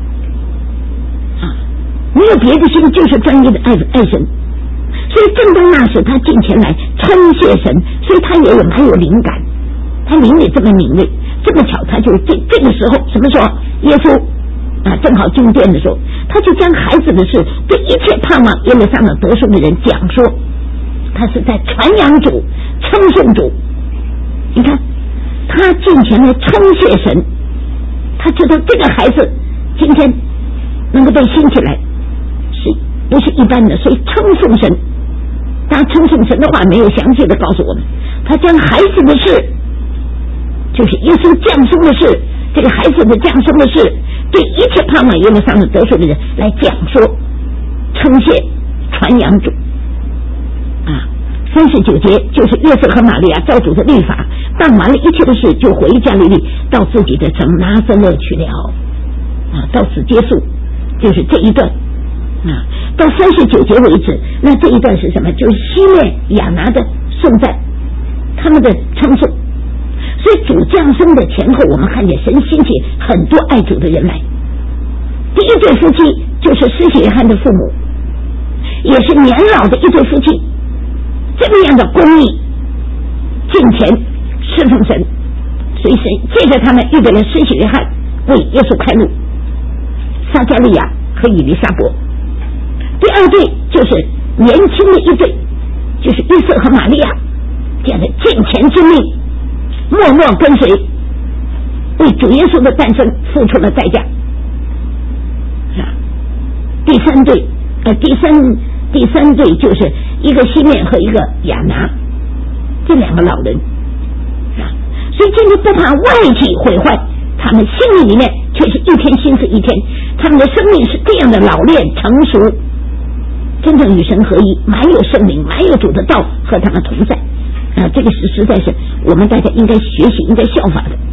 没有别的心，就是专一的爱神。所以正当那时，他进前来称谢神，所以他也蛮有灵感，他灵里这么敏锐，这么巧，他就这个时候，什么时候耶稣正好进殿的时候，他就将孩子的事对一切盼望耶路撒冷得胜的人讲说，他是在传扬主，称颂主。你看他进前来称谢神，他知道这个孩子今天能够被兴起来是不是一般的，所以称颂神。当称颂神的话没有详细的告诉我们，他将孩子的事，就是耶稣降生的事，这个孩子的降生的事，对一切盼望耶路撒冷得胜的人来讲说，称谢传扬主。39节就是约瑟和玛利亚照主的律法办完了一切的事，就回加利利，到自己的城拿撒勒去了。到此结束，就是这一段。到39节为止，那这一段是什么？就是西面亚拿的颂赞，他们的称颂。所以主降生的前后，我们看见神兴起很多爱主的人来。第一对夫妻就是施洗约翰的父母，也是年老的一对夫妻，这么样的公义敬虔侍奉神，所以神借着他们预备了施洗约翰为耶稣开路，撒加利亚和以利撒伯。第二对就是年轻的一对，就是约瑟和玛利亚，这样的敬虔之命，默默跟随，为主耶稣的诞生付出了代价。第三对就是一个西面和一个亚拿，这2个老人。所以今天不怕外体毁坏，他们心里面却是一天心思一天，他们的生命是这样的老练成熟，真正与神合一，满有圣灵，满有主的道和他们同在。这个是实在是我们大家应该学习，应该效法的。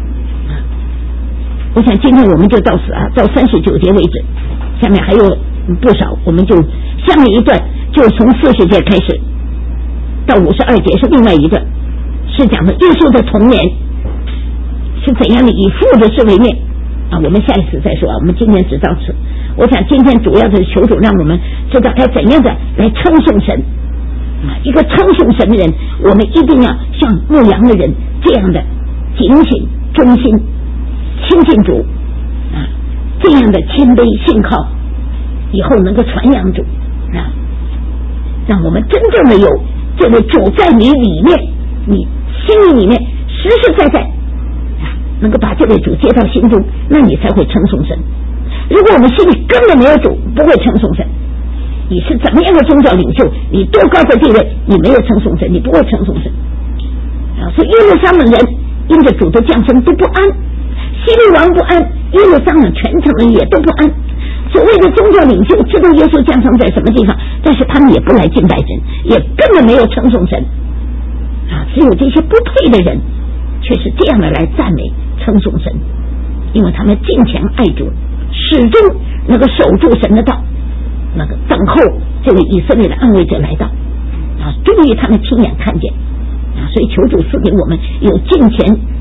我想今天我们就到此到39节为止，下面还有不少，我们就下面一段就从40节开始到52节是另外一段，是讲的耶稣的童年是怎样的以父的事为念我们下一次再说我们今天只到此。我想今天主要的求主让我们知道该怎样的来称颂神一个称颂神的人，我们一定要像牧羊的人这样的警醒忠心亲近主这样的谦卑信靠，以后能够传扬主让我们真正的有这个主在你里面，你心里面实实在在能够把这位主接到心中，那你才会称颂神。如果我们心里根本没有主，不会称颂神。你是怎么样的宗教领袖，你多高的地位，你没有称颂神，你不会称颂神所以耶路撒冷人因着主的降生都不安，希律王不安，耶路撒冷全城人也都不安。所谓的宗教领袖知道耶稣降生在什么地方，但是他们也不来敬拜神，也根本没有称颂神只有这些不配的人却是这样的来赞美称颂神，因为他们敬虔爱主，始终能够守住神的道，那个等候这位以色列的安慰者来到终于他们亲眼看见所以求主赐给我们有敬虔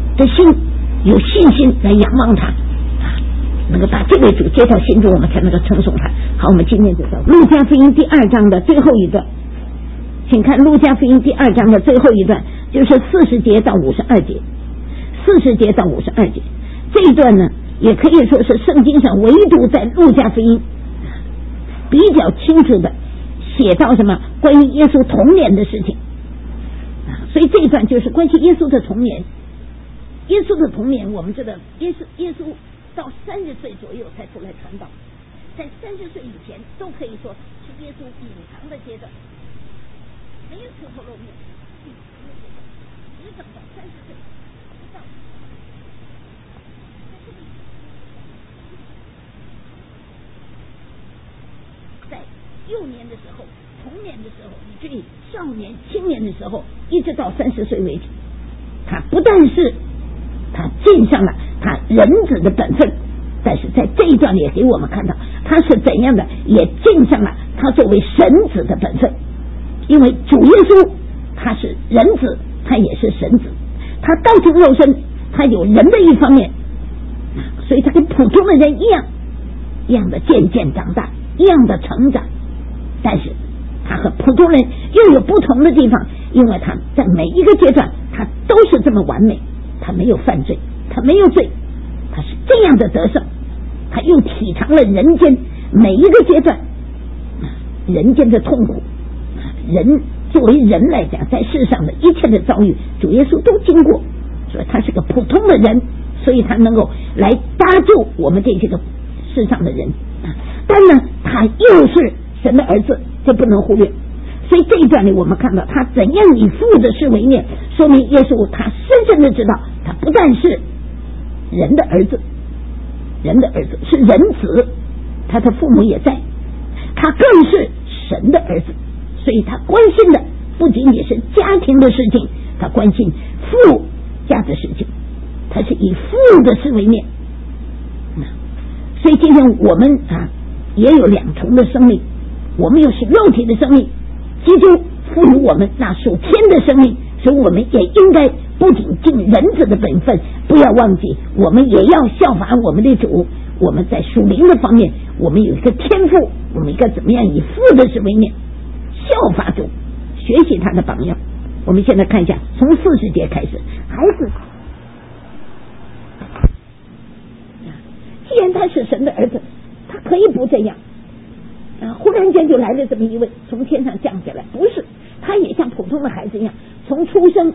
的心有信心来仰望他，能够把这位主接到心中，我们才能够称颂他。好，我们今天就到路加福音第2章的最后一段，请看路加福音第2章的最后一段，就是40节到52节，40节到52节这一段呢，也可以说是圣经上唯独在路加福音比较清楚的写到什么关于耶稣童年的事情，所以这一段就是关于耶稣的童年。耶稣的童年，我们知道耶稣到30岁左右才出来传道，在30岁以前都可以说是耶稣隐藏的阶段，没有出头露面，只等到30岁到在幼年的时候、童年的时候，以至于少年、青年的时候，一直到30岁为止，他不但是他尽上了他人子的本分，但是在这一段也给我们看到他是怎样的，也尽上了他作为神子的本分。因为主耶稣他是人子，他也是神子，他道成肉身，他有人的一方面，所以他跟普通的人一样的渐渐长大，一样的成长，但是他和普通人又有不同的地方，因为他在每一个阶段他都是这么完美，他没有犯罪，他没有罪，他是这样的得胜，他又体尝了人间每一个阶段人间的痛苦，人作为人来讲，在世上的一切的遭遇，主耶稣都经过，所以他是个普通的人，所以他能够来搭救我们这些个世上的人。但呢，他又是神的儿子，这不能忽略。所以这一段里我们看到他怎样以父的事为念，说明耶稣他深深的知道，他不但是人的儿子，是人子，他的父母也在，他更是神的儿子，所以他关心的不仅仅是家庭的事情，他关心父家的事情，他是以父的事为念。所以今天我们也有2重的生命，我们又是肉体的生命，基督赋予我们那属天的生命，所以我们也应该不仅尽人子的本分，不要忘记我们也要效法我们的主。我们在属灵的方面，我们有一个天赋，我们应该怎么样以父的事为念，效法主，学习他的榜样。我们现在看一下，从40节开始，还是既然他是神的儿子，他可以不这样忽然间就来了这么一位从天上降下来，不是，他也像普通的孩子一样，从出生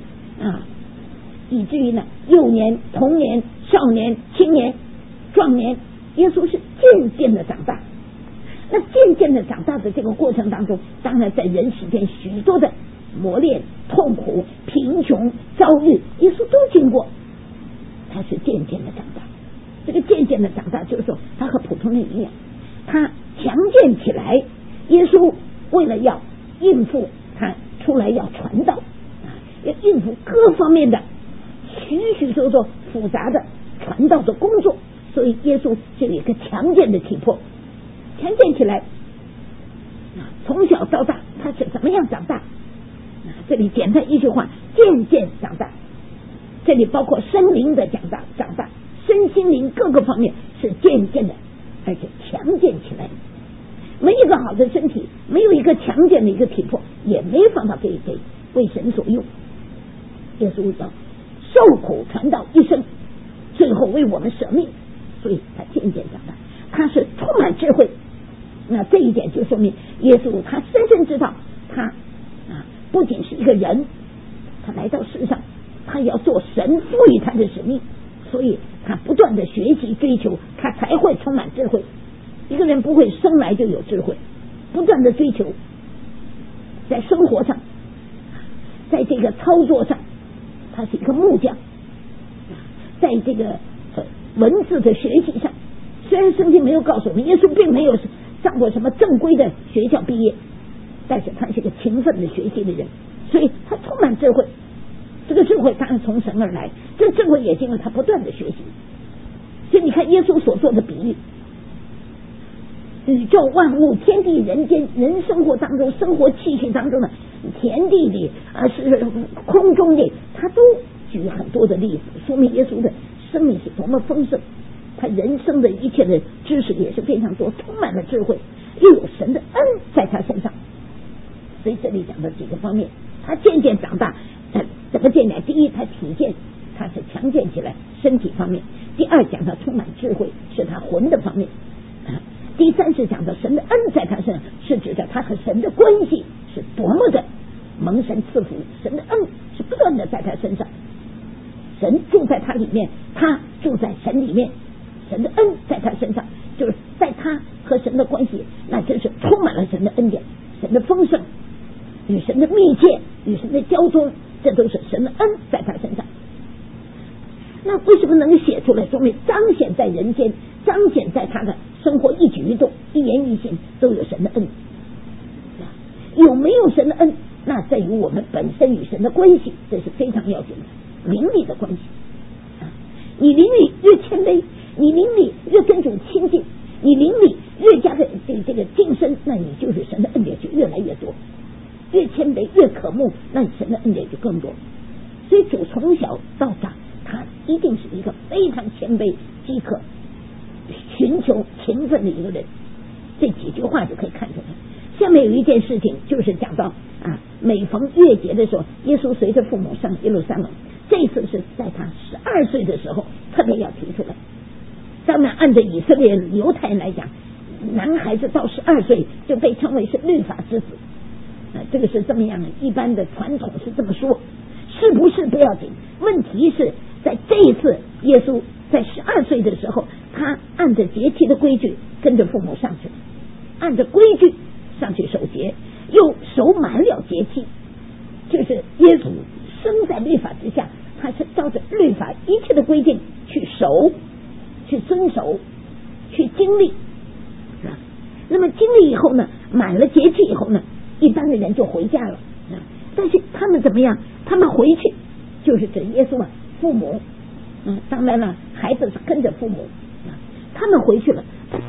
以至于呢幼年、童年、少年、青年、壮年，耶稣是渐渐的长大。那渐渐的长大的这个过程当中，当然在人世间许多的磨练、痛苦、贫穷、遭遇，耶稣都经过，他是渐渐的长大。这个渐渐的长大就是说他和普通人一样，他强健起来。耶稣为了要应付他出来要传道要应付各方面的许许多多复杂的传道的工作，所以耶稣就有一个强健的体魄，强健起来从小到大他是怎么样长大这里简单一句话，渐渐长大，这里包括身灵的长大，身心灵各个方面是渐渐的，而且强健起来。没一个好的身体，没有一个强健的一个体魄，也没办法给为神所用。耶稣要受苦传道一生，最后为我们舍命，所以他渐渐长大，他是充满智慧。那这一点就说明耶稣他深深知道，他不仅是一个人，他来到世上，他要做神赋予他的使命，所以他不断的学习追求，他才会充满智慧。一个人不会生来就有智慧，不断的追求，在生活上，在这个操作上，他是一个木匠，在这个文字的学习上，虽然圣经没有告诉我们耶稣并没有上过什么正规的学校毕业，但是他是个勤奋的学习的人，所以他充满智慧。这个智慧当然从神而来，这个智慧也是因为他不断的学习。所以你看耶稣所做的比喻，宇宙万物、天地人间、人生活当中、生活气息当中的田地里是空中里，他都举举很多的例子，说明耶稣的生命是多么丰盛，他人生的一切的知识也是非常多，充满了智慧，又有神的恩在他身上。所以这里讲的几个方面，他渐渐长大，怎么渐渐？第一，他体健，他是强健起来，身体方面；第二，讲他充满智慧，是他魂的方面；第三是讲到神的恩在他身上，是指着他和神的关系是多么的蒙神赐福，神的恩是不断的在他身上，神住在他里面，他住在神里面，神的恩在他身上，就是在他和神的关系，那真是充满了神的恩典，神的丰盛，与神的密切，与神的交通，这都是神的恩在他身上。那为什么能够写出来？说明彰显在人间，彰显在他的生活一举一动、一言一行都有神的恩。有没有神的恩，那在于我们本身与神的关系，这是非常要紧的邻里的关系。你邻里越谦卑，你邻里越跟主亲近，你邻里越加的这个晋升，那你就是神的恩典就越来越多。越谦卑越渴慕，那你神的恩典就更多。所以主从小到大，他一定是一个非常谦卑、饥渴、寻求、勤奋的一个人。这几句话就可以看出来。下面有一件事情，就是讲到每逢月节的时候，耶稣随着父母上耶路撒冷。这一次是在他12岁的时候，特别要提出来。当然，按照以色列犹太人来讲，男孩子到12岁就被称为是律法之子。这个是这么样的，一般的传统是这么说，是不是不要紧？问题是在这一次，耶稣在12岁的时候，他按着节期的规矩跟着父母上去，按着规矩上去守节，又守满了节期，就是耶稣生在律法之下，他是照着律法一切的规定去守、去遵守、去经历。那么经历以后呢，满了节期以后呢，一般的人就回家了。但是他们怎么样？他们回去就是指耶稣父母，当然了，孩子是跟着父母，他们回去了。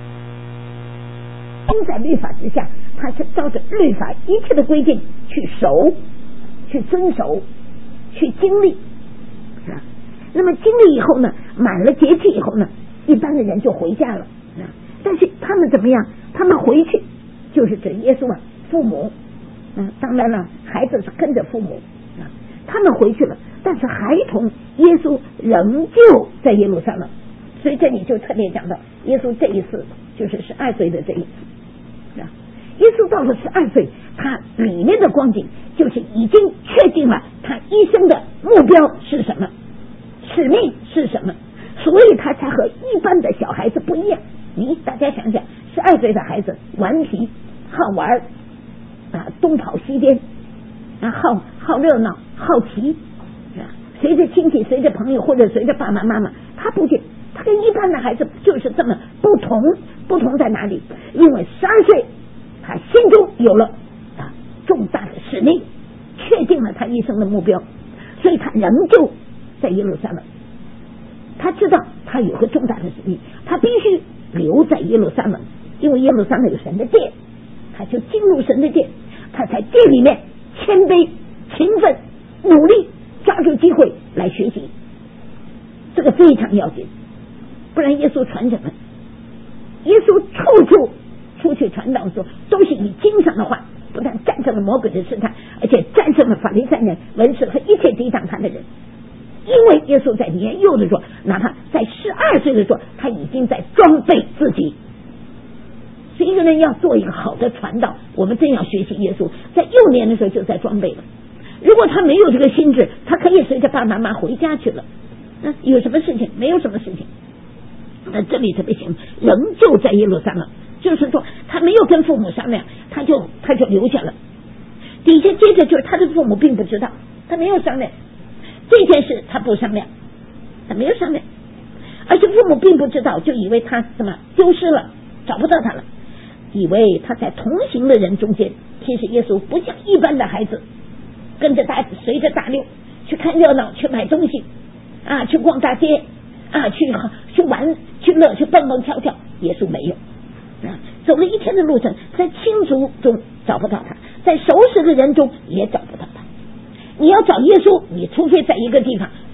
生在律法之下，他是照着律法一切的规定去守、去遵守、去经历。那么经历以后呢，满了节期以后呢，一般的人就回家了。但是他们怎么样？他们回去就是指耶稣父母，当然了，孩子是跟着父母，他们回去了，但是孩童耶稣仍旧在耶路撒冷。所以这里就特别讲到耶稣这一次就是12岁的这一次。耶稣到了12岁，他里面的光景就是已经确定了他一生的目标是什么，使命是什么，所以他才和一般的小孩子不一样。大家想想，12岁的孩子顽皮好玩东跑西颠好热闹好奇，随着亲戚随着朋友或者随着爸爸妈妈，他不见，他跟一般的孩子就是这么不同在哪里？因为12岁他心中有了重大的使命，确定了他一生的目标，所以他仍旧在耶路撒冷。他知道他有个重大的使命，他必须留在耶路撒冷，因为耶路撒冷有神的殿，他就进入神的殿，他在殿里面谦卑、勤奋、努力，抓住机会来学习，这个非常要紧。不然耶稣传什么？耶稣处处出去传道的时候，都是以经上的话，不但战胜了魔鬼的试探，而且战胜了法利赛人、文士和一切抵挡他的人。因为耶稣在年幼的时候，哪怕在12岁的时候，他已经在装备自己。所以一个人要做一个好的传道，我们真要学习耶稣，在幼年的时候就在装备了。如果他没有这个心智，他可以随着爸爸妈妈回家去了。有什么事情？没有什么事情。那这里特别行，仍旧在耶路撒冷，就是说他没有跟父母商量，他就留下了。底下接着就是他的父母并不知道，他没有商量这件事，他不商量，他没有商量，而且父母并不知道，就以为他什么丢失了，找不到他了，以为他在同行的人中间。其实耶稣不像一般的孩子，跟着随着大流去看热闹，去买东西去逛大街去玩去乐去蹦蹦跳跳。耶稣没有走了一天的路程，在亲族中找不到他，在熟识的人中也找不到他。你要找耶稣，你除非在一个地方就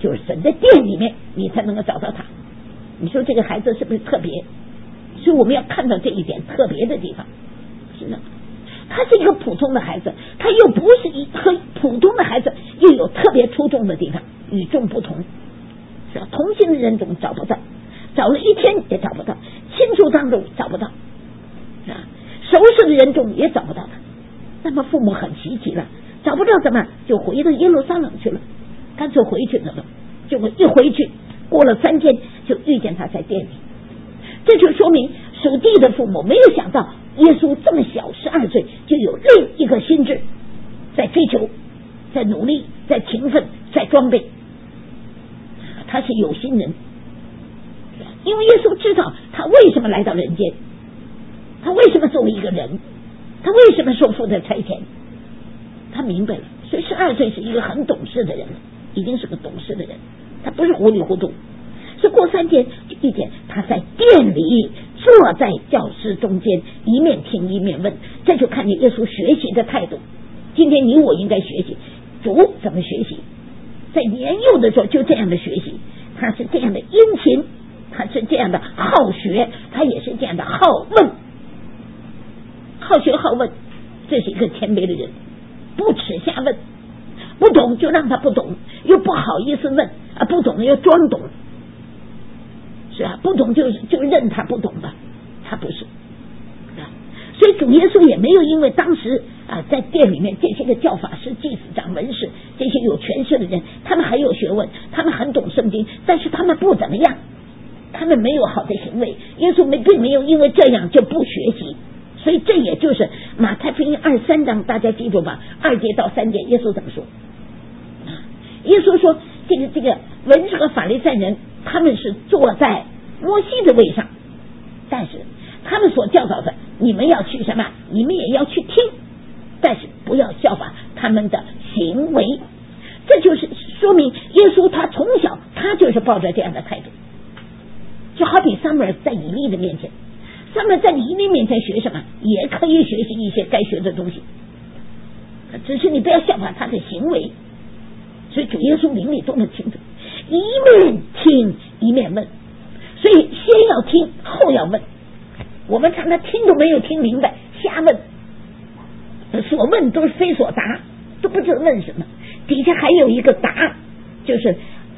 就是神的殿里面，你才能够找到他。你说这个孩子是不是特别？所以我们要看到这一点特别的地方。是的，他是一个普通的孩子，他又不是和普通的孩子又有特别出众的地方，与众不同。是吧？同性的人种找不到，找了一天也找不到，亲属当中找不到，是吧？熟识的人种也找不到他。那么父母很稀奇了，找不到怎么就回到耶路撒冷去了，干脆回去了。结果一回去，过了3天就遇见他在店里。这就说明属地的父母没有想到耶稣这么小12岁就有另一个心智，在追求，在努力，在勤奋，在装备。他是有心人，因为耶稣知道他为什么来到人间，他为什么作为一个人，他为什么受父的差遣，他明白了。所以12岁是一个很懂事的人，已经是个懂事的人，他不是糊里糊涂。所以过3天就遇见他在店里坐在教师中间，一面听一面问，这就看见耶稣学习的态度。今天你我应该学习主怎么学习，在年幼的时候就这样的学习，他是这样的殷勤，他是这样的好学，他也是这样的好问，好学好问，这是一个谦卑的人，不耻下问，不懂就让他不懂，又不好意思问啊，不懂又装懂，是吧？不懂就认他不懂吧，他不是。所以主耶稣也没有因为当时在店里面这些个教法师、祭司长、文士这些有权势的人，他们很有学问，他们很懂圣经，但是他们不怎么样，他们没有好的行为，耶稣并没有因为这样就不学习。所以这也就是马太福音23章，大家记住吧，2节到3节耶稣怎么说？耶稣说这个文士和法利赛人他们是坐在摩西的位上，但是他们所教导的你们要去什么？你们也要去听，但是不要效法他们的行为。这就是说明耶稣他从小他就是抱着这样的态度，就好比撒母耳在以利的面前，撒母耳在以利面前学什么？也可以学习一些该学的东西，只是你不要效法他的行为。所以主耶稣灵里多么清楚，一面听一面问，所以先要听后要问。我们常常听都没有听明白，瞎问，所问都是非所答，都不知道问什么。底下还有一个答，就是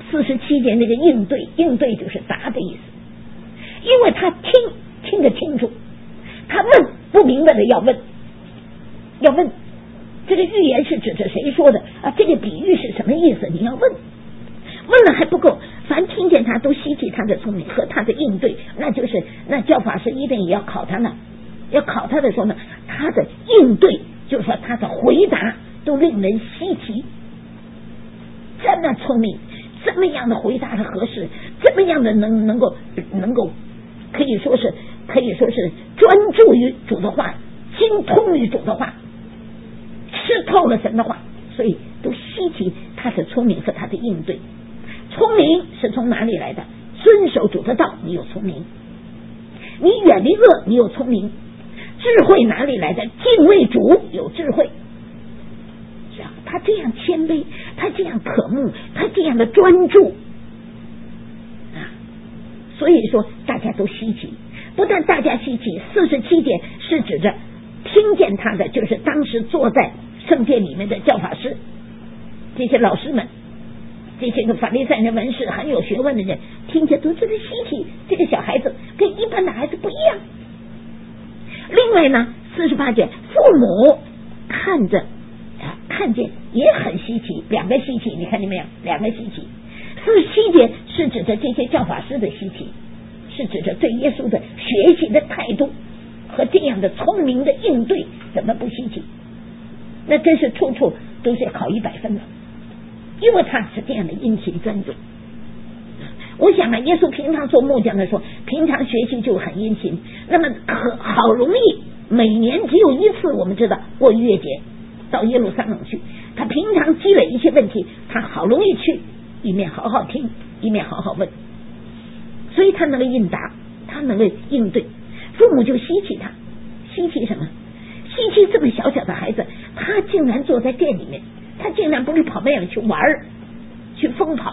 47节那个应对，应对就是答的意思。因为他听得清楚，他问不明白的要问，要问这个预言是指着谁说的啊？这个比喻是什么意思？你要问，问了还不够，凡听见他都稀奇他的聪明和他的应对，那教法师一定也要考他呢。要考他的时候呢，他的应对就是说他的回答都令人稀奇，这么聪明，这么样的回答是合适，这么样的能够可以说是专注于主的话，精通于主的话，吃透了神的话，所以都稀奇他的聪明和他的应对。聪明是从哪里来的？遵守主的道，你有聪明；你远离恶，你有聪明。智慧哪里来的？敬畏主，有智慧。是啊，他这样谦卑，他这样渴慕，他这样的专注啊，所以说大家都稀奇。不但大家稀奇，47节是指着听见他的就是当时坐在圣殿里面的教法师，这些老师们，这些个法利赛人文士很有学问的人，听见都觉得稀奇，这个小孩子跟一般的孩子不一样。另外呢，48节父母看见也很稀奇，两个稀奇，你看见没有？两个稀奇。47节是指着这些教法师的稀奇，是指着对耶稣的学习的态度和这样的聪明的应对，怎么不稀奇？那真是处处都是考100分了，因为他是这样的殷勤专注。我想耶稣平常做木匠的时候，平常学习就很殷勤，那么好容易每年只有一次，我们知道过逾越节到耶路撒冷去，他平常积累一些问题，他好容易去，一面好好听，一面好好问，所以他能够应答，他能够应对。父母就稀奇他，稀奇什么？稀奇这么小小的孩子，他竟然坐在店里面，他竟然不是跑外面去玩去疯跑，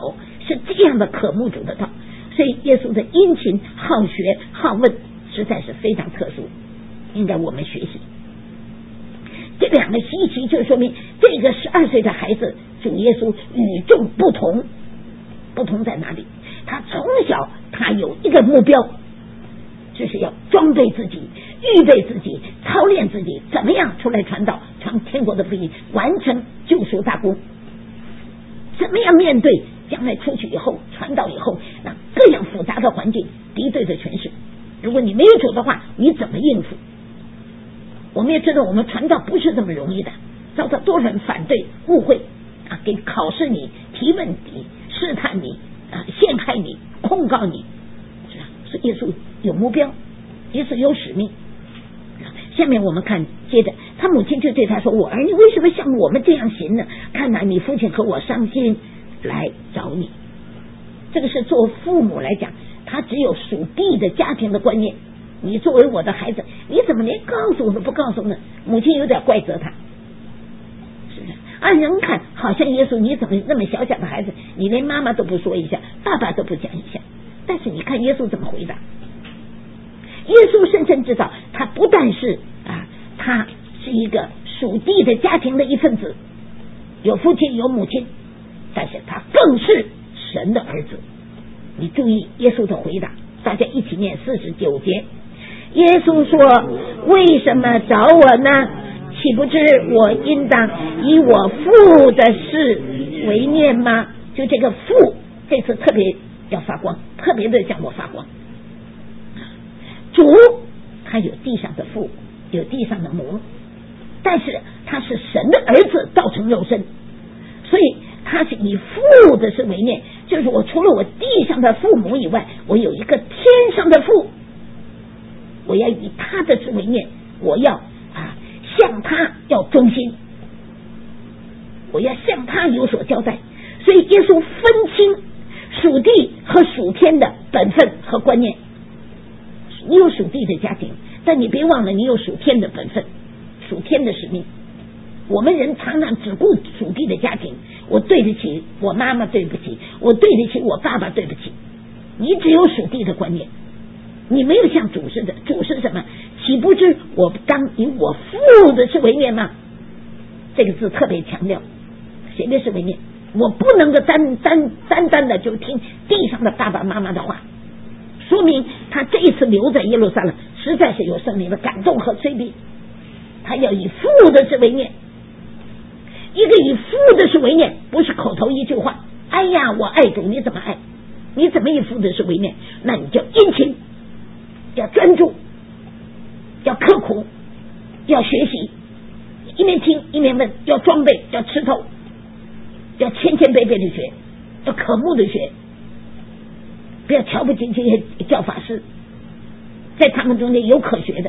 是这样的渴慕主的道，所以耶稣的殷勤好学好问实在是非常特殊，应该我们学习。这两个稀奇就说明这个12岁的孩子主耶稣与众不同，不同在哪里？他从小他有一个目标，就是要装备自己，预备自己，操练自己，怎么样出来传道，传天国的福音，完成救赎大功。怎么样面对将来出去以后传道以后那各样复杂的环境，敌对的权势，如果你没有主的话，你怎么应付？我们也知道我们传道不是这么容易的，遭到多人反对误会啊，给考试你，提问你，试探你啊，陷害你，控告你，是耶稣有目标，耶稣有使命。下面我们看，接着他母亲就对他说：“我儿，你为什么像我们这样行呢？看哪，你父亲和我伤心来找你。”这个是做父母来讲，他只有属地的家庭的观念。你作为我的孩子，你怎么连告诉我都不告诉呢？母亲有点怪责他，是不是？按人看，好像耶稣你怎么那么小小的孩子，你连妈妈都不说一下，爸爸都不讲一下。但是你看耶稣怎么回答？耶稣深深知道，他不但是他是一个属地的家庭的一份子，有父亲有母亲，但是他更是神的儿子。你注意耶稣的回答，大家一起念49节。耶稣说：“为什么找我呢？岂不知我应当以我父的事为念吗？”就这个父，这次特别要发光，特别的向我发光。主他有地上的父，有地上的母，但是他是神的儿子，道成肉身，所以他是以父的事为念，就是我除了我地上的父母以外，我有一个天上的父，我要以他的事为念，我要向他要忠心，我要向他有所交代。所以耶稣分清属地和属天的本分和观念。你有属地的家庭，但你别忘了你有属天的本分，属天的使命。我们人常常只顾属地的家庭，我对得起我妈妈，对不起我，对得起我爸爸，对不起。你只有属地的观念，你没有像主似的。主是什么？岂不知我当以我父的事为念吗？这个字特别强调谁的事为念，我不能够单的就听地上的爸爸妈妈的话。说明他这一次留在耶路撒冷实在是有圣灵的感动和催逼，他要以父的事为念。一个以父的事为念，不是口头一句话，哎呀我爱主，你怎么爱？你怎么以父的事为念？那你就殷勤，要专注，要刻苦，要学习，一面听一面问，要装备，要吃透，要千倍的学，要渴慕的学，不要瞧不起这些教法师，在他们中间有可学的。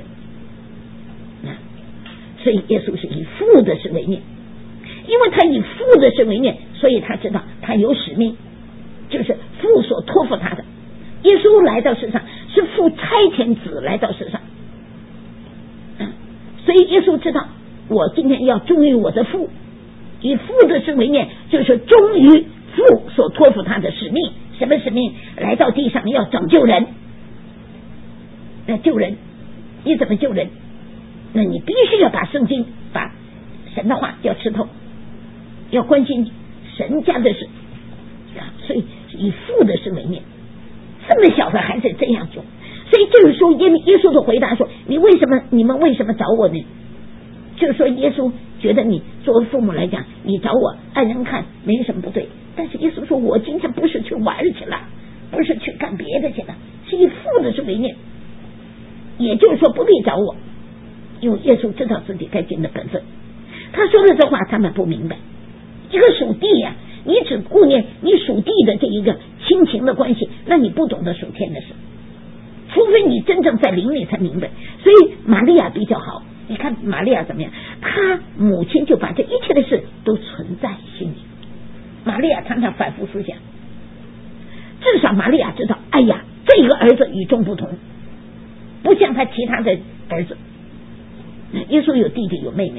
所以耶稣是以父的事为念，因为他以父的事为念，所以他知道他有使命，就是父所托付他的。耶稣来到世上是父差遣子来到世上，所以耶稣知道我今天要忠于我的父，以父的事为念，就是忠于父所托付他的使命。什么使命？来到地上要拯救人。那救人，你怎么救人？那你必须要把圣经，把神的话要吃透，要关心神家的事，所以以父的事为念。这么小的孩子这样做，所以这个时候耶稣的回答说：你们为什么找我呢？就是说耶稣觉得你作为父母来讲，你找我按人看没什么不对，但是耶稣说我今天不是去玩去了，不是去干别的去了，是以父的事为念。也就是说不必找我，因为耶稣知道自己该尽的本分。他说的这话他们不明白，一个属地呀，你只顾念你属地的这一个亲情的关系，那你不懂得属天的事，除非你真正在灵里才明白。所以玛利亚比较好，你看玛利亚怎么样？她母亲就把这一切的事都存在心里。玛利亚常常反复思想，至少玛利亚知道，哎呀，这个儿子与众不同，不像他其他的儿子。耶稣有弟弟有妹妹，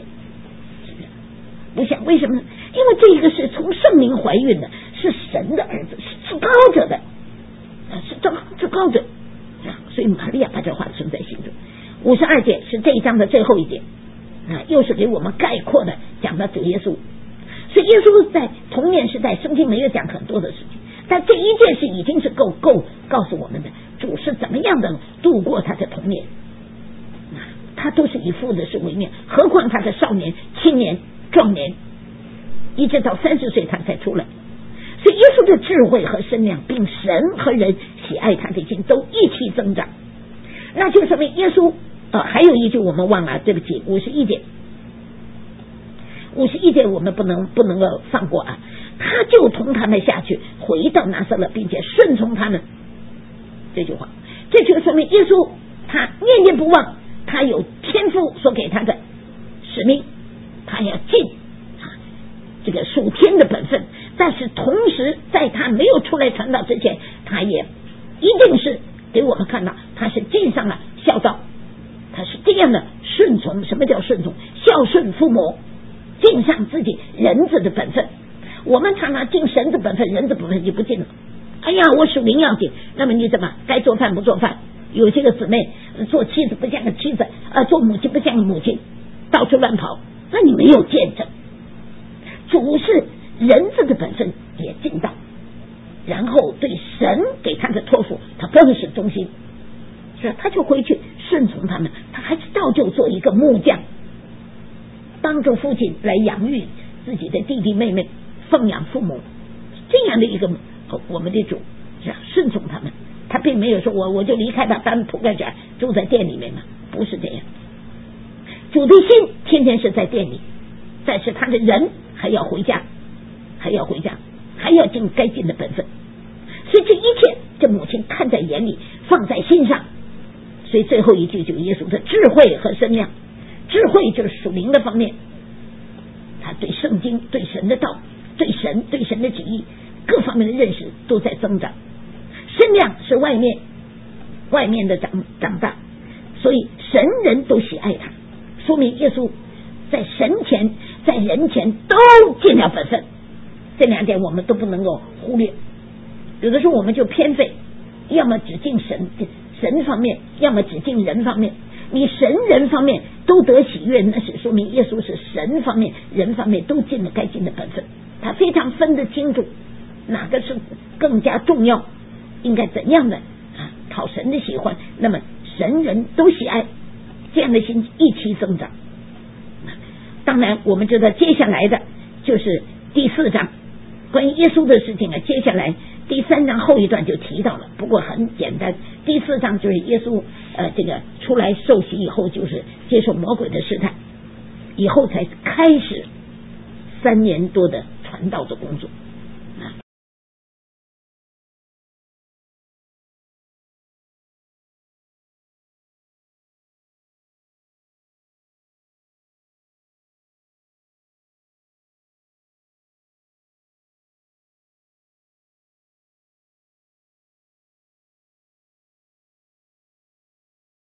不像，为什么呢？因为这个是从圣灵怀孕的，是神的儿子，是是高者的，是高者。所以玛利亚把这话存在心中。52节是这一章的最后一节，又是给我们概括的讲到主耶稣。所以耶稣在童年时代圣经没有讲很多的事情，但这一件事已经是够告诉我们的主是怎么样的度过他的童年，他都是以父的事为念，何况他的少年、青年、壮年，一直到30岁他才出来。所以耶稣的智慧和身量，并神和人喜爱他的心都一起增长。那就说明耶稣还有一句我们忘了，对不起，51节我们不能够放过啊。他就同他们下去，回到拿撒勒，并且顺从他们。这句话，这就说明耶稣他念念不忘，他有天父所给他的使命，他要尽这个属天的本分。但是同时在他没有出来传道之前，他也一定是给我们看到他是尽上了孝道，他是这样的顺从。什么叫顺从？孝顺父母，尽上自己人子的本分。我们常常尽神的本分，人的本分就不尽了。哎呀，我属灵要紧，那么你怎么该做饭不做饭？有些个姊妹做妻子不像个妻子，做母亲不像个母亲，到处乱跑，那你没有见证。主是人子的本分也尽到，然后对神给他的托付他更是忠心，是他就回去顺从他们，他还是照旧做一个木匠，帮助父亲来养育自己的弟弟妹妹，奉养父母，这样的一个我们的主是顺从他们。他并没有说我就离开他当土盖卷住在店里面嘛，不是这样。主的心天天是在店里，但是他的人还要回家，还要尽该尽的本分。所以这一切这母亲看在眼里，放在心上。所以最后一句就是耶稣的智慧和身量。智慧就是属灵的方面，他对圣经、对神的道、对神的旨意各方面的认识都在增长。身量是外面的长大，所以神人都喜爱他，说明耶稣在神前在人前都尽了本分。这两点我们都不能够忽略。有的时候我们就偏废，要么只尽神方面，要么只尽人方面。你神人方面都得喜悦，那是说明耶稣是神方面人方面都尽了该尽的本分。他非常分得清楚哪个是更加重要，应该怎样的讨神的喜欢，那么神人都喜爱，这样的心一起增长。当然我们知道接下来的就是第4章关于耶稣的事情接下来第3章后一段就提到了，不过很简单。第4章就是耶稣这个出来受洗以后，就是接受魔鬼的试探，以后才开始3年多的传道的工作。